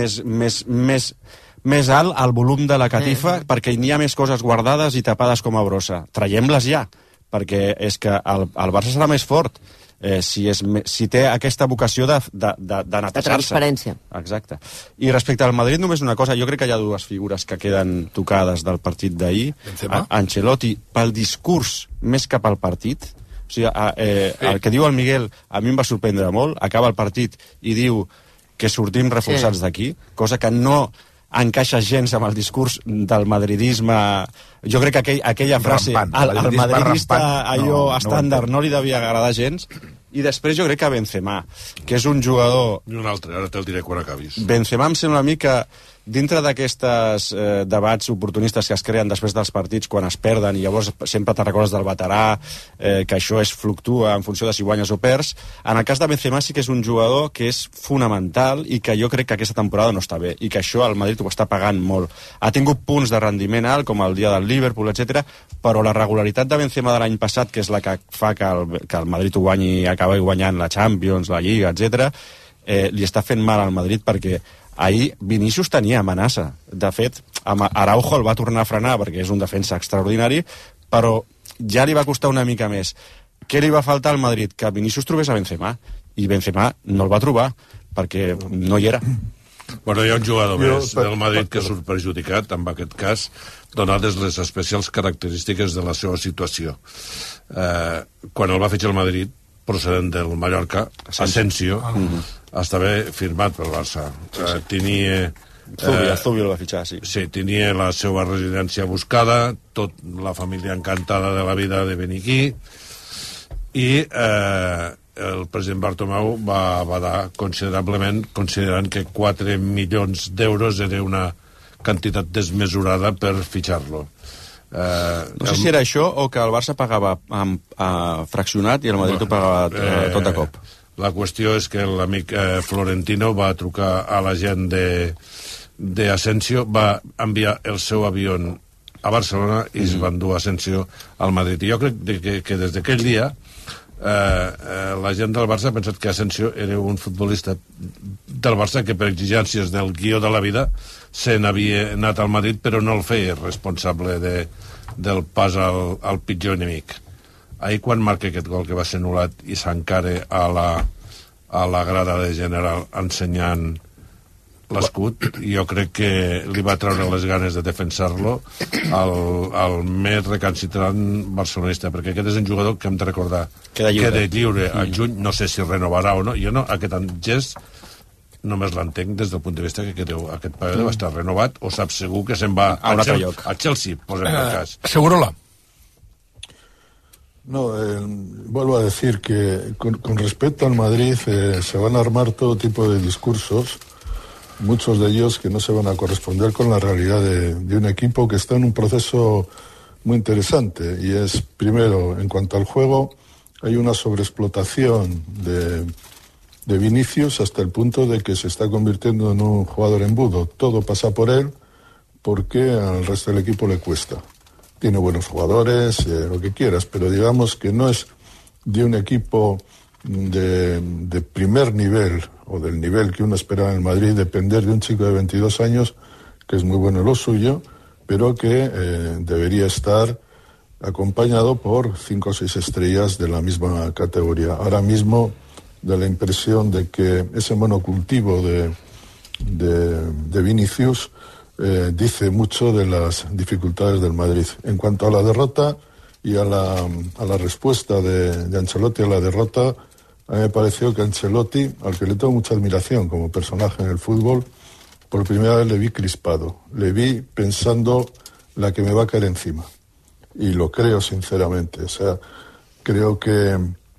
més alt el volum de la catifa, perquè n'hi ha més coses guardades i tapades com a brossa. Traiem-les ja, perquè és que el Barça serà més fort si té aquesta vocació de netejar-se. De transparència. Exacte. I respecte al Madrid, només una cosa, jo crec que hi ha dues figures que queden tocades del partit d'ahir. Ancelotti, pel discurs més cap al partit, o sigui, el que diu el Miguel a mi em va sorprendre molt, acaba el partit i diu que sortim reforçats d'aquí, cosa que no encaixa gens amb el discurs del madridisme. Jo crec que aquella frase al madridista allò estàndard no li devia agradar gens. I després jo crec que Benzema, que és un jugador... I un altre, ara te'l diré quan acabis. Benzema em sembla a mi que dintre d'aquestes debats oportunistes que es creen després dels partits quan es perden i llavors sempre te recordes del veterà, que això fluctua en funció de si guanyes o perds, en el cas de Benzema sí que és un jugador que és fonamental i que jo crec que aquesta temporada no està bé i que això el Madrid ho està pagant molt. Ha tingut punts de rendiment alt, com el dia del Liverpool, etc, però la regularitat de Benzema de l'any passat, que és la que fa que el Madrid ho guanyi i acabi guanyant la Champions, la Lliga, etc, li està fent mal al Madrid perquè ahir Vinícius tenia amenaça. De fet, Araujo el va tornar a frenar perquè és un defensa extraordinari, però ja li va costar una mica més. Què li va faltar al Madrid? Que Vinícius trobés a Benzema. I Benzema no el va trobar perquè no hi era. Bueno, hi ha un jugador més del Madrid que surt perjudicat, en aquest cas, donades les especials característiques de la seva situació. Quan el va fitxar el Madrid, procedent del Mallorca, Asensio, estava firmat pel Barça. Tenia... Zubio el va fitxar, sí. Sí, tenia la seva residència buscada, tota la família encantada de la vida de venir aquí, i el president Bartomeu va badar considerablement, considerant que 4 milions d'euros era una quantitat desmesurada per fitxar-lo. No sé si era això o que el Barça pagava fraccionat i el Madrid ho pagava tot de cop. La qüestió és que l'amic Florentino va trucar a la gent d'Asensio, va enviar el seu avió a Barcelona i es van dur Asensio al Madrid. I jo crec que des d'aquell dia la gent del Barça ha pensat que Asensio era un futbolista del Barça que per exigències del guió de la vida se n'havia anat al Madrid, però no el feia responsable del pas al pitjor enemic. Ahir, quan marca aquest gol que va ser anul·lat i s'encara a la grada de general ensenyant l'escut, jo crec que li va treure les ganes de defensar-lo al més recalcitrant barcelonista, perquè aquest és un jugador que hem de recordar queda lliure al juny, no sé si renovarà o no. Jo no, aquest gest només l'entenc des del punt de vista que aquest paio va estar renovat, o sap segur que se'n va a Chelsea, posem el cas. Segurola. No, vuelvo a decir que con respecto al Madrid se van a armar todo tipo de discursos, muchos de ellos que no se van a corresponder con la realidad de un equipo que está en un proceso muy interesante, y es, primero, en cuanto al juego, hay una sobreexplotación de Vinicius hasta el punto de que se está convirtiendo en un jugador embudo. Todo pasa por él porque al resto del equipo le cuesta. Tiene buenos jugadores, lo que quieras, pero digamos que no es de un equipo de primer nivel o del nivel que uno esperaba en el Madrid depender de un chico de 22 años que es muy bueno en lo suyo, pero que debería estar acompañado por 5 o 6 estrellas de la misma categoría. Ahora mismo da la impresión de que ese monocultivo de Vinicius dice mucho de las dificultades del Madrid. En cuanto a la derrota y a la respuesta de Ancelotti a la derrota, a mí me pareció que Ancelotti, al que le tengo mucha admiración como personaje en el fútbol, por primera vez le vi crispado. Le vi pensando la que me va a caer encima. Y lo creo sinceramente. O sea, creo que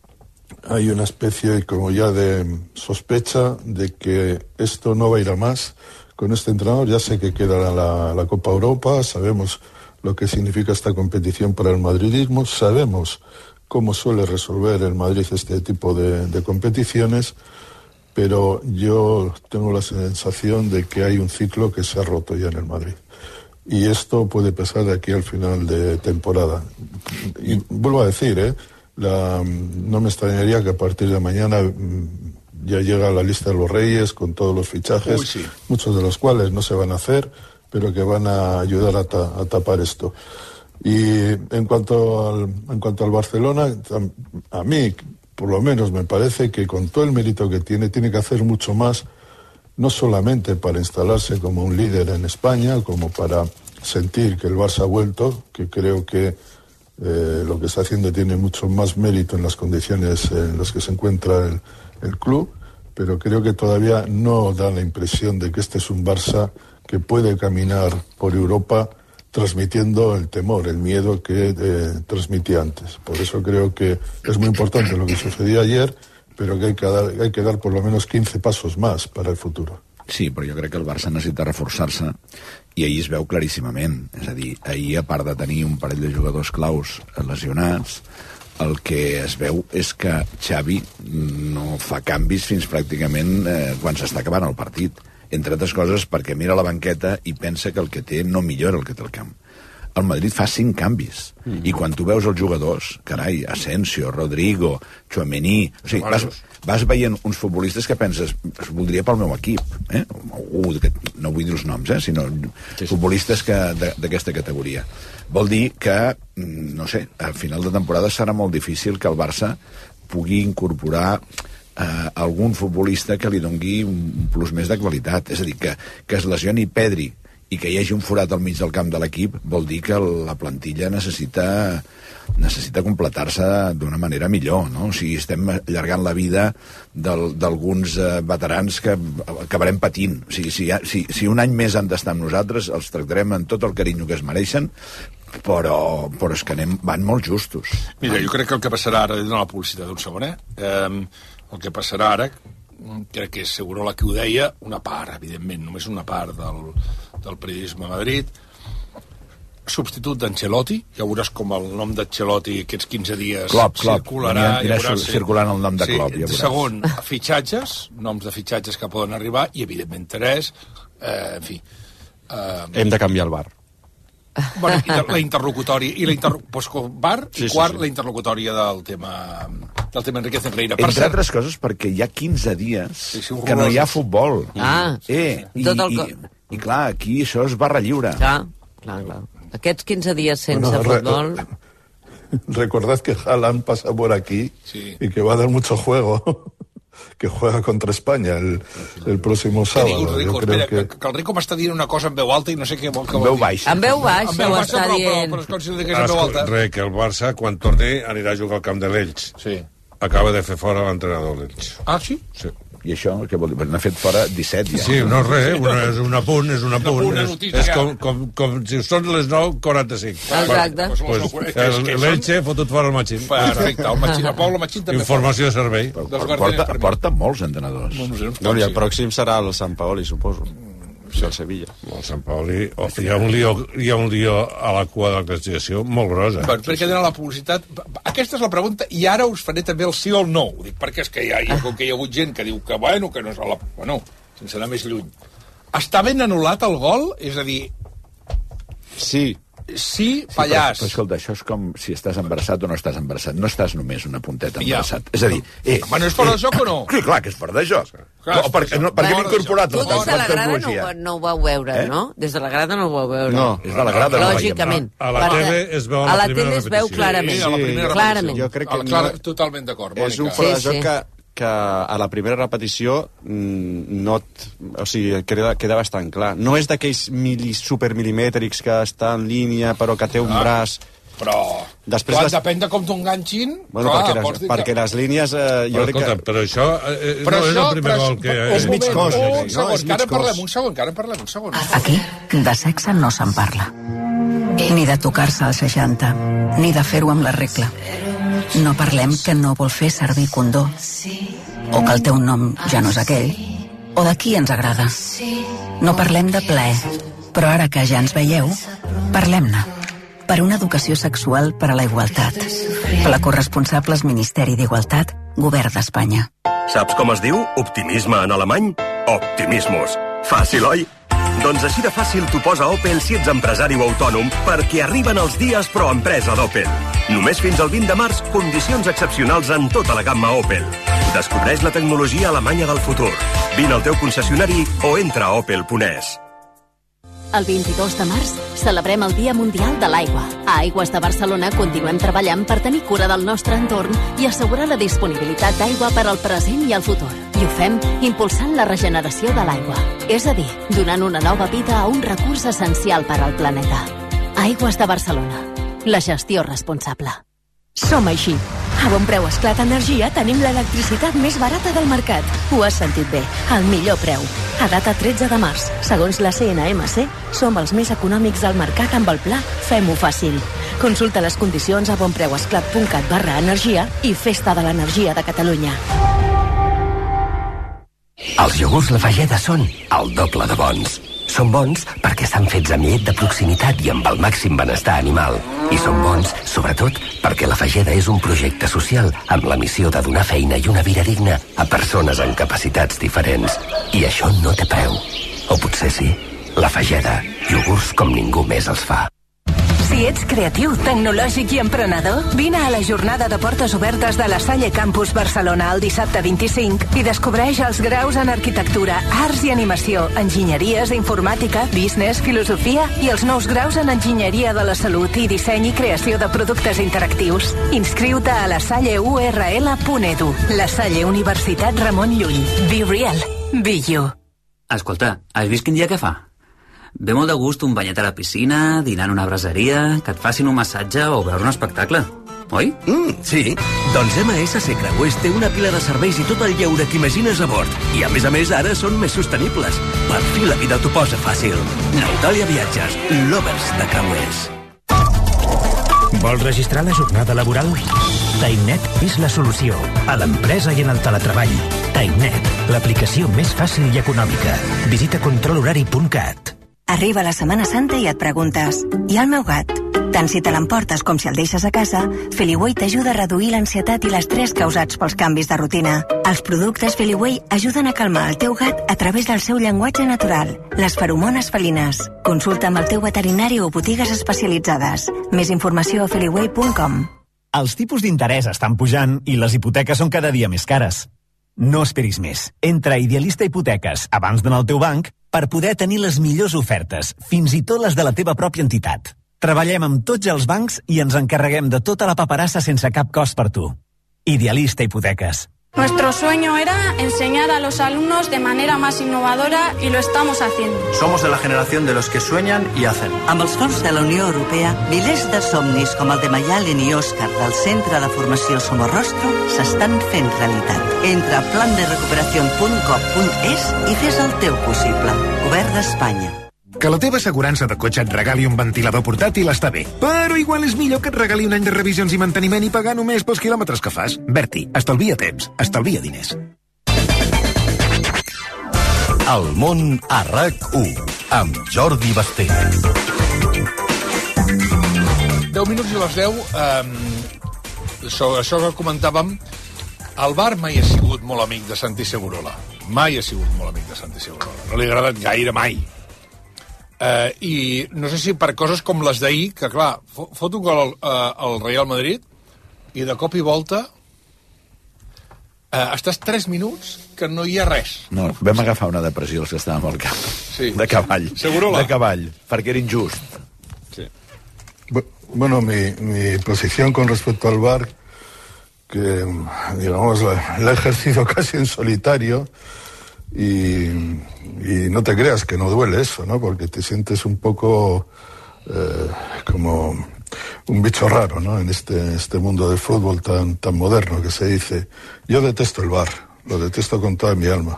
hay una especie como ya de sospecha de que esto no va a ir a más con este entrenador. Ya sé que queda la Copa Europa, sabemos lo que significa esta competición para el madridismo, sabemos cómo suele resolver el Madrid este tipo de competiciones, pero yo tengo la sensación de que hay un ciclo que se ha roto ya en el Madrid. Y esto puede pasar de aquí al final de temporada. Y vuelvo a decir, no me extrañaría que a partir de mañana ya llega la lista de los Reyes con todos los fichajes, sí, muchos de los cuales no se van a hacer, pero que van a ayudar a tapar esto. Y en cuanto al Barcelona, a mí, por lo menos, me parece que con todo el mérito que tiene que hacer mucho más, no solamente para instalarse como un líder en España, como para sentir que el Barça ha vuelto, que creo que lo que está haciendo tiene mucho más mérito en las condiciones en las que se encuentra el club, pero creo que todavía no da la impresión de que este es un Barça que puede caminar por Europa transmitiendo el temor, el miedo que transmitía antes. Por eso creo que es muy importante lo que sucedió ayer, però que hay que dar por lo menos 15 passos más para el futuro. Sí, però jo crec que el Barça necessita reforçar-se i ahir es veu claríssimament. És a dir, ahir, a part de tenir un parell de jugadors claus lesionats, el que es veu és que Xavi no fa canvis fins pràcticament quan s'està acabant el partit. Entre altres coses perquè mira la banqueta i pensa que el que té no millora el que té al camp. El Madrid fa 5 canvis. I quan tu veus els jugadors, carai, Asensio, Rodrigo, Tchouaméni... O sigui, vas veient uns futbolistes que penses, es voldria pel meu equip. No vull dir els noms, sinó futbolistes d'aquesta categoria. Vol dir que, no sé, a final de temporada serà molt difícil que el Barça pugui incorporar algun futbolista que li dongui un plus més de qualitat. És a dir, que es lesioni Pedri i que hi hagi un forat al mig del camp de l'equip vol dir que la plantilla necessita completar-se d'una manera millor, no? O sigui, estem allargant la vida d'alguns veterans que acabarem patint. O sigui, si un any més han d'estar amb nosaltres, els tractarem amb tot el carinyo que es mereixen, però és que van molt justos. Mira, jo crec que el que passarà ara, donar la publicitat d'un segon, el que passarà ara, crec que és Segurola que ho deia, una part, evidentment, només una part del periodisme a Madrid, substitut d'Ancelotti, ja veuràs com el nom d'Ancelotti aquests 15 dies circularà. Anirà circulant el nom de Klopp, ja veuràs. Segon, fitxatges, noms de fitxatges que poden arribar, i evidentment 3, en fi. Hem de canviar el VAR. Bueno, la interlocutòria i VAR, i quart, la interlocutòria del tema Enriquez Negreira. Entre altres coses perquè hi ha 15 dies que no hi ha futbol. I clar, aquí això és barra lliure. Clar. Aquests 15 dies sense futbol... Recordad que Haaland pasa por aquí y que va a dar mucho juego, que juega contra España el próximo sábado. Rico? Espera, que el Rico m'està dient una cosa en veu alta i no sé què vol dir. En veu baixa ho està dient. Però és com si digués en veu alta. Que el Barça, quan torni, anirà a jugar al camp de l'Elx. Sí. Acaba de fer fora l'entrenador de l'Elx. Ah, sí? Sí. I això, què vol dir? N'ha fet fora 17, ja. Sí, no és res, és un apunt. És com si són les 9:45. Exacte. L'Elche ha fotut fora el Machín. Perfecte, el Pablo Machín també. Informació de servei. Porta molts entrenadors. No, i el pròxim serà el Sant Paoli, suposo. El Sevilla. El Sant Paoli, hi ha un lío a la cua de la classificació molt grosa. Perquè tenen la publicitat... Aquesta és la pregunta, i ara us faré també el sí o el no. Ho dic perquè és que com que hi ha hagut gent que diu que que no és la... Bueno, sense anar més lluny. Està ben anul·lat el gol? És a dir... Sí, Pallàs. Però escolta, això és com si estàs embarassat o no estàs embarassat. No estàs només una punteta embarassat. És a dir... Bueno, és fora de joc o no? Sí, clar que és fora de joc. Perquè hem incorporat la tecnologia. No ho vau veure, no? Des de la grada no ho vau veure. No, des de la grada no ho veiem. Lògicament. A la tele es veu a la primera repetició. A la tele es veu clarament. Clarament. Jo crec que totalment d'acord, Mònica. És un fora de joc que a la primera repetició queda bastant clar. No és d'aquells supermilimètrics que està en línia però que té un braç... Però depèn de com t'ho enganxin... Bueno, perquè les línies... Però això no és el primer gol que... És mig cos. Un segon, que ara parlem. Aquí, de sexe no se'n parla. Ni de tocar-se als 60, ni de fer-ho amb la regla. No parlem que no vol fer servir condó, o que el teu nom ja no és aquell, o de qui ens agrada. No parlem de plaer, però ara que ja ens veieu, parlem-ne. Per una educació sexual per a la igualtat. Per la corresponsables Ministeri d'Igualtat, Govern d'Espanya. Saps com es diu optimisme en alemany? Optimismus. Fàcil, oi? Doncs així de fàcil t'ho posa Opel si ets empresari o autònom, perquè arriben els dies pro empresa d'Opel. Només fins al 20 de març, condicions excepcionals en tota la gamma Opel. Descobreix la tecnologia alemanya del futur. Vine al teu concessionari o entra a opel.es. El 22 de març celebrem el Dia Mundial de l'Aigua. A Aigües de Barcelona continuem treballant per tenir cura del nostre entorn i assegurar la disponibilitat d'aigua per al present i el futur. I ho fem impulsant la regeneració de l'aigua. És a dir, donant una nova vida a un recurs essencial per al planeta. Aigües de Barcelona. La gestió responsable. Som així. A Bon Preu Esclat Energia tenim l'electricitat més barata del mercat. Ho has sentit bé, al millor preu. A data 13 de març, segons la CNMC, som els més econòmics del mercat amb el pla Fem-ho fàcil. Consulta les condicions a bonpreuesclat.cat/energia i Festa de l'Energia de Catalunya. Els iogurts Lafayette són el doble de bons. Són bons perquè estan fets amb llet de proximitat i amb el màxim benestar animal. I són bons, sobretot, perquè la Fageda és un projecte social amb la missió de donar feina i una vida digna a persones amb capacitats diferents. I això no té preu. O potser sí. La Fageda, iogurts com ningú més els fa. Si ets creatiu, tecnològic i emprenedor, vine a la jornada de portes obertes de la Salle Campus Barcelona el dissabte 25 i descobreix els graus en arquitectura, arts i animació, enginyeries, informàtica, business, filosofia i els nous graus en enginyeria de la salut i disseny i creació de productes interactius. Inscriu-te a la salleurl.edu. La Salle Universitat Ramon Llull. Be real. Be you. Escolta, has vist quin dia que fa? Ve molt de gust un banyet a la piscina, dinar en una braseria, que et facin un massatge o veure un espectacle, oi? Sí. Doncs MSC Creuers té una pila de serveis i tot el lleure que imagines a bord. I a més ara són més sostenibles. Per fi la vida t'ho posa fàcil. Neutàlia Viatges, lovers de creuers. Vols registrar la jornada laboral? TimeNet és la solució. A l'empresa i en el teletreball. TimeNet, l'aplicació més fàcil i econòmica. Visita controlhorari.cat. Arriba la Setmana Santa i et preguntes: i el meu gat? Tant si te l'emportes com si el deixes a casa, Feliway t'ajuda a reduir l'ansietat i l'estrès causats pels canvis de rutina. Els productes Feliway ajuden a calmar el teu gat a través del seu llenguatge natural, les feromones felines. Consulta amb el teu veterinari o botigues especialitzades. Més informació a feliway.com. Els tipus d'interès estan pujant i les hipoteques són cada dia més cares. No esperis més. Entra a Idealista Hipoteques abans d'anar al teu banc per poder tenir les millors ofertes, fins i tot les de la teva pròpia entitat. Treballem amb tots els bancs i ens encarreguem de tota la paperassa sense cap cost per tu. Idealista Hipoteques. Nuestro sueño era enseñar a los alumnos de manera más innovadora y lo estamos haciendo. Somos de la generación de los que sueñan y hacen. Amb els fons de la Unió Europea, milers de somnis com el de Mayalen i Òscar del Centre de Formació Somorrostro s'estan fent realitat. Entra a planderecuperacion.gov.es i fes el teu possible. Govern d'Espanya. Que la teva assegurança de cotxe et regali un ventilador portàtil està bé, però igual és millor que et regali un any de revisions i manteniment i pagar només pels quilòmetres que fas. Berti, estalvia temps, estalvia diners. El món a RAC1, amb Jordi Basté. 10 minuts i les 10. Això que comentàvem, el VAR mai ha sigut molt amic de Santi Segurola. Mai ha sigut molt amic de Santi Segurola. No li ha agradat gaire mai. I no sé si per coses com les d'ahir, que clar, fot un gol al Real Madrid i de cop i volta estàs 3 minuts que no hi ha res. No, vam agafar una depressió els que estàvem al camp. Sí. De cavall. Segurola. De cavall, perquè era injust. Sí. Bueno, mi posición con respecto al VAR, que digamos la he ejercido casi en solitario, y no te creas que no duele eso, ¿no? Porque te sientes un poco como un bicho raro, ¿no? En este mundo del fútbol tan moderno que se dice. Yo detesto el VAR, lo detesto con toda mi alma.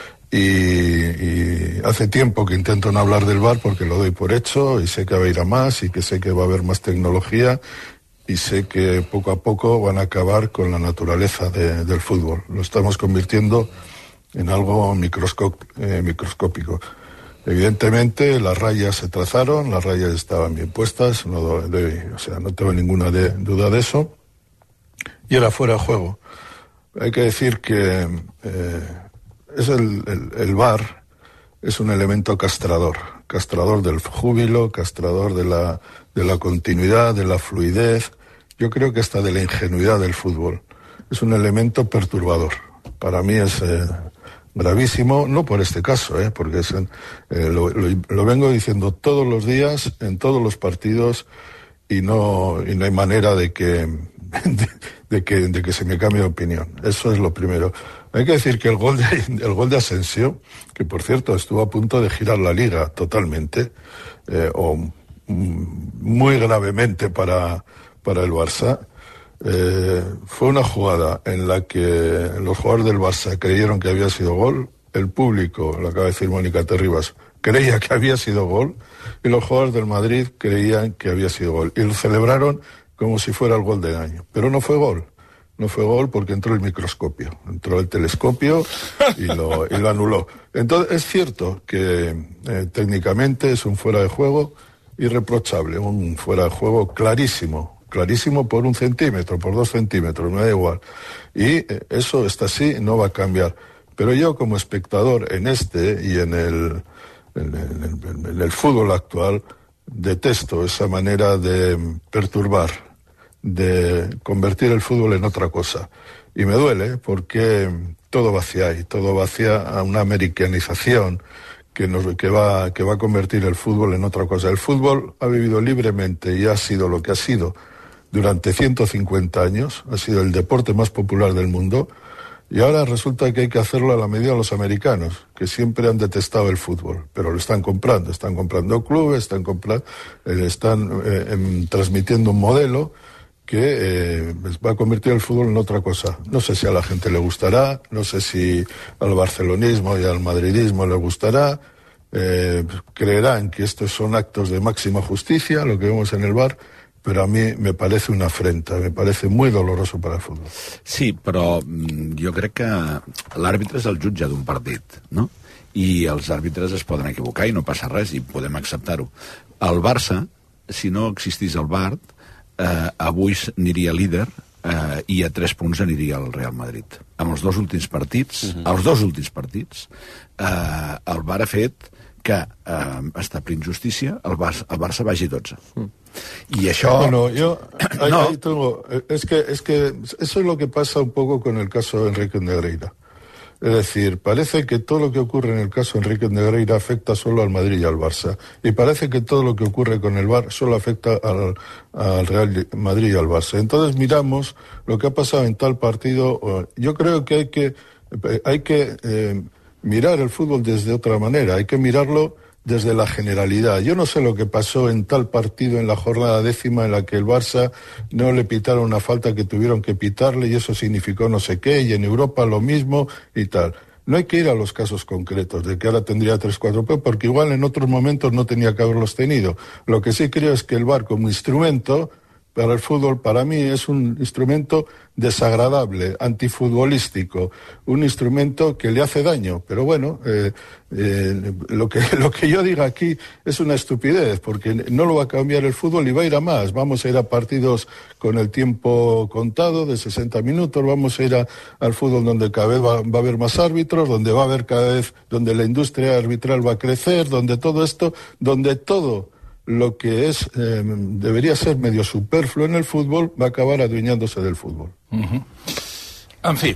Y hace tiempo que intento no hablar del VAR porque lo doy por hecho y sé que va a ir a más y que sé que va a haber más tecnología y sé que poco a poco van a acabar con la naturaleza del fútbol. Lo estamos convirtiendo en algo microscópico. Evidentemente las rayas se trazaron, las rayas estaban bien puestas, no tengo ninguna duda de eso, y era fuera de juego. Hay que decir que el VAR es un elemento castrador del júbilo, castrador de la continuidad, de la fluidez, yo creo que hasta de la ingenuidad del fútbol. Es un elemento perturbador. Para mí es gravísimo, no por este caso, porque lo vengo diciendo todos los días, en todos los partidos, y no hay manera de que se me cambie de opinión. Eso es lo primero. Hay que decir que el gol de Asensio, que por cierto estuvo a punto de girar la liga totalmente, o muy gravemente para el Barça, fue una jugada en la que los jugadores del Barça creyeron que había sido gol, el público, lo acaba de decir Mónica Terribas, creía que había sido gol, y los jugadores del Madrid creían que había sido gol, y lo celebraron como si fuera el gol del año. Pero no fue gol porque entró el microscopio, entró el telescopio y lo anuló. Entonces es cierto que técnicamente es un fuera de juego irreprochable, un fuera de juego clarísimo por 1 centímetro, por 2 centímetros, me da igual. Y eso está así, no va a cambiar. Pero yo como espectador en y en el fútbol actual, detesto esa manera de perturbar, de convertir el fútbol en otra cosa. Y me duele porque todo va hacia ahí, todo va hacia una americanización que va a convertir el fútbol en otra cosa. El fútbol ha vivido libremente y ha sido lo que ha sido durante 150 años, ha sido el deporte más popular del mundo, y ahora resulta que hay que hacerlo a la medida de los americanos, que siempre han detestado el fútbol, pero lo están comprando clubes, están transmitiendo un modelo que va a convertir el fútbol en otra cosa. No sé si a la gente le gustará, no sé si al barcelonismo y al madridismo le gustará, creerán que estos son actos de máxima justicia, lo que vemos en el VAR, però a mi me parece una afrenta, me parece muy doloroso para el fútbol. Sí, però jo crec que l'àrbitre és el jutge d'un partit, no? I els àrbitres es poden equivocar i no passa res i podem acceptar-ho. El Barça, si no existís el VAR, avui aniria líder i a 3 punts aniria al Real Madrid. Amb els 2 últims partits, el VAR ha fet que establint justícia el Barça vagi 12. Y eso... Bueno, ahí tengo... Es que eso es lo que pasa un poco con el caso de Enrique Negreira. Es decir, parece que todo lo que ocurre en el caso Enrique Negreira afecta solo al Madrid y al Barça. Y parece que todo lo que ocurre con el VAR solo afecta al Real Madrid y al Barça. Entonces miramos lo que ha pasado en tal partido. Yo creo que hay que mirar el fútbol desde otra manera. Hay que mirarlo desde la generalidad. Yo no sé lo que pasó en tal partido en la jornada 10ª en la que el Barça no le pitaron una falta que tuvieron que pitarle y eso significó no sé qué, y en Europa lo mismo y tal. No hay que ir a los casos concretos de que ahora tendría 3-4 porque igual en otros momentos no tenía que haberlos tenido. Lo que sí creo es que el VAR como instrumento para el fútbol, para mí, es un instrumento desagradable, antifutbolístico, un instrumento que le hace daño. Pero bueno, lo que yo diga aquí es una estupidez, porque no lo va a cambiar el fútbol y va a ir a más. Vamos a ir a partidos con el tiempo contado de 60 minutos, vamos a ir al fútbol donde cada vez va a haber más árbitros, donde va a haber cada vez, donde la industria arbitral va a crecer, donde todo esto, donde todo lo que debería ser medio superfluo en el fútbol va a acabar adueñándose del fútbol. En fi...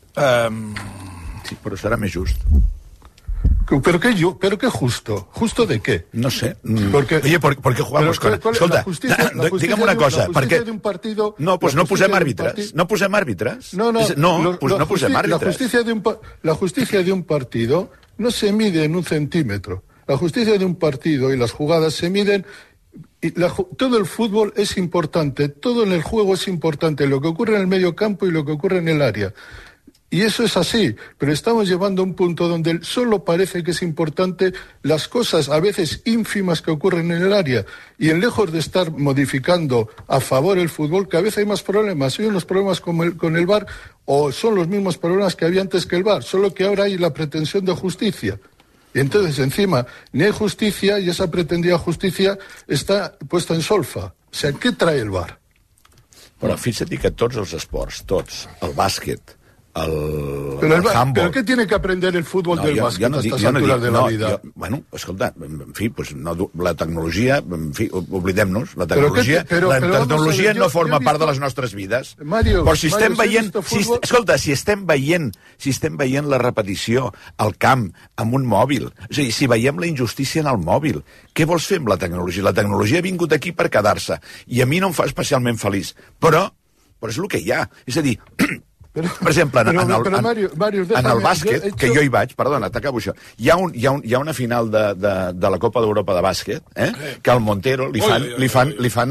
Sí, però serà més just. ¿Pero qué justo? ¿Justo de qué? No sé. Porque, oye, ¿por qué jugamos con... Escolta, digue'm una cosa, perquè... No, pues no posem àrbitres. No posem àrbitres. No posem àrbitres. La justicia de un partido no se mide en un centímetro. La justicia de un partido y las jugadas se miden... todo el fútbol es importante, todo en el juego es importante, lo que ocurre en el medio campo y lo que ocurre en el área. Y eso es así, pero estamos llevando a un punto donde solo parece que es importante las cosas a veces ínfimas que ocurren en el área. Y en lejos de estar modificando a favor el fútbol, cada vez hay más problemas. Hay unos problemas con el VAR, o son los mismos problemas que había antes que el VAR, solo que ahora hay la pretensión de justicia. Y entonces, encima, ni hay justicia y esa pretendida justicia está puesta en solfa. O sea, ¿qué trae el VAR? Però fixa't que tots els esports, tots, el bàsquet, el handball... ¿Pero qué tiene que aprender el fútbol del bàsquet a estas alturas de la vida? Bueno, escolta, en fi, pues la tecnologia, en fi, oblidem-nos, la tecnologia no forma part de les nostres vides. Però si estem veient... Escolta, si estem veient la repetició al camp amb un mòbil, és a dir, si veiem la injustícia en el mòbil, què vols fer amb la tecnologia? La tecnologia ha vingut aquí per quedar-se, i a mi no em fa especialment feliç, però és el que hi ha. És a dir... Per exemple, en el bàsquet, que jo hi vaig, perdona, t'acabo això, hi ha una final de la Copa d'Europa de bàsquet, que al Montero li fan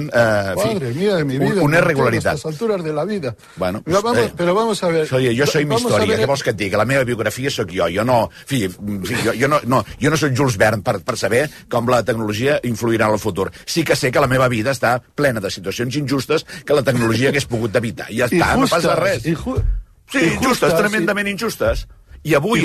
una irregularitat. A estas alturas de la vida. Bueno, pero vamos a ver... Oye, jo soy mi història, què vols que et digui? La meva biografia sóc jo, jo no soc Jules Verne per saber com la tecnologia influirà en el futur. Sí que sé que la meva vida està plena de situacions injustes que la tecnologia hagués pogut evitar. I ja està, no passa res. Sí, injustes, tremendament injustes. I avui,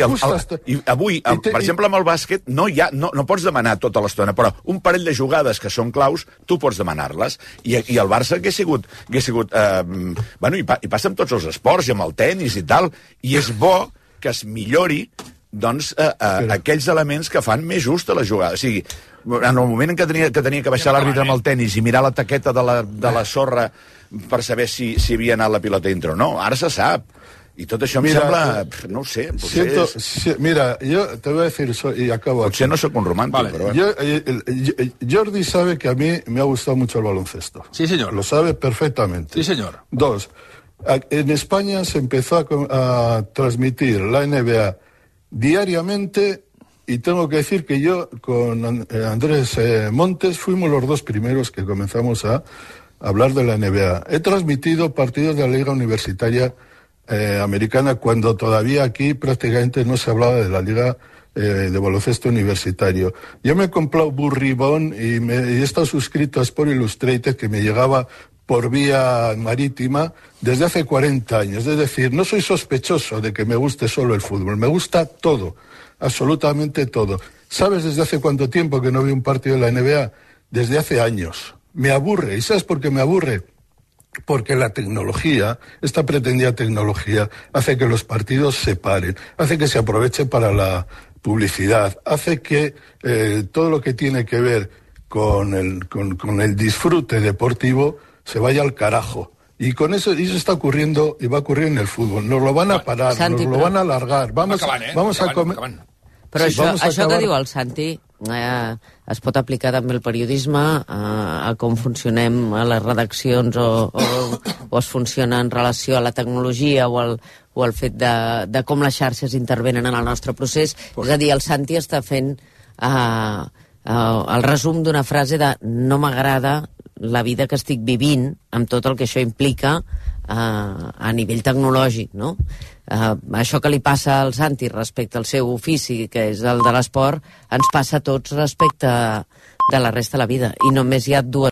per exemple, amb el bàsquet, no pots demanar tota l'estona, però un parell de jugades que són claus, tu pots demanar-les. I el Barça hagués sigut... Bueno, i passa amb tots els esports, i amb el tennis i tal, i és bo que es millori doncs, aquells elements que fan més justa la jugada. O sigui, en el moment en què tenia que baixar l'àrbitre amb el tennis i mirar la taqueta de la sorra per saber si havia anat la pilota dintre o no, ara se sap. Y todo eso me sembla, no ho sé. Mira, yo te voy a decir eso y acabo aquí. Potser no soy un romántico, pero bueno. Jordi sabe que a mí me ha gustado mucho el baloncesto. Sí, señor. Lo sabe perfectamente. Sí, señor. 2. En España se empezó a transmitir la NBA diariamente y tengo que decir que yo con Andrés Montes fuimos los dos primeros que comenzamos a hablar de la NBA. He transmitido partidos de la Liga Universitaria americana cuando todavía aquí prácticamente no se hablaba de la liga de baloncesto universitario. Yo me he comprado Burribón y he estado suscrito a Sport Illustrated, que me llegaba por vía marítima desde hace 40 años. Es decir, no soy sospechoso de que me guste solo el fútbol, me gusta todo, absolutamente todo. ¿Sabes desde hace cuánto tiempo que no veo un partido de la NBA? Desde hace años. Me aburre. ¿Y sabes por qué me aburre? Porque la tecnología, esta pretendida tecnología, hace que los partidos se paren, hace que se aproveche para la publicidad, hace que todo lo que tiene que ver con el disfrute deportivo se vaya al carajo. Y con eso está ocurriendo y va a ocurrir en el fútbol. Nos lo van a parar, Santi, nos lo van a alargar. Vamos a comer... Però Sí, això que diu el Santi es pot aplicar també al periodisme, a com funcionem a les redaccions o es funciona en relació a la tecnologia o al fet de com les xarxes intervenen en el nostre procés. És a dir, el Santi està fent el resum d'una frase de no m'agrada la vida que estic vivint amb tot el que això implica a nivell tecnològic, no? Això que li passa al Santi respecte al seu ofici, que és el de l'esport, ens passa a tots respecte de la resta de la vida. I només hi ha dues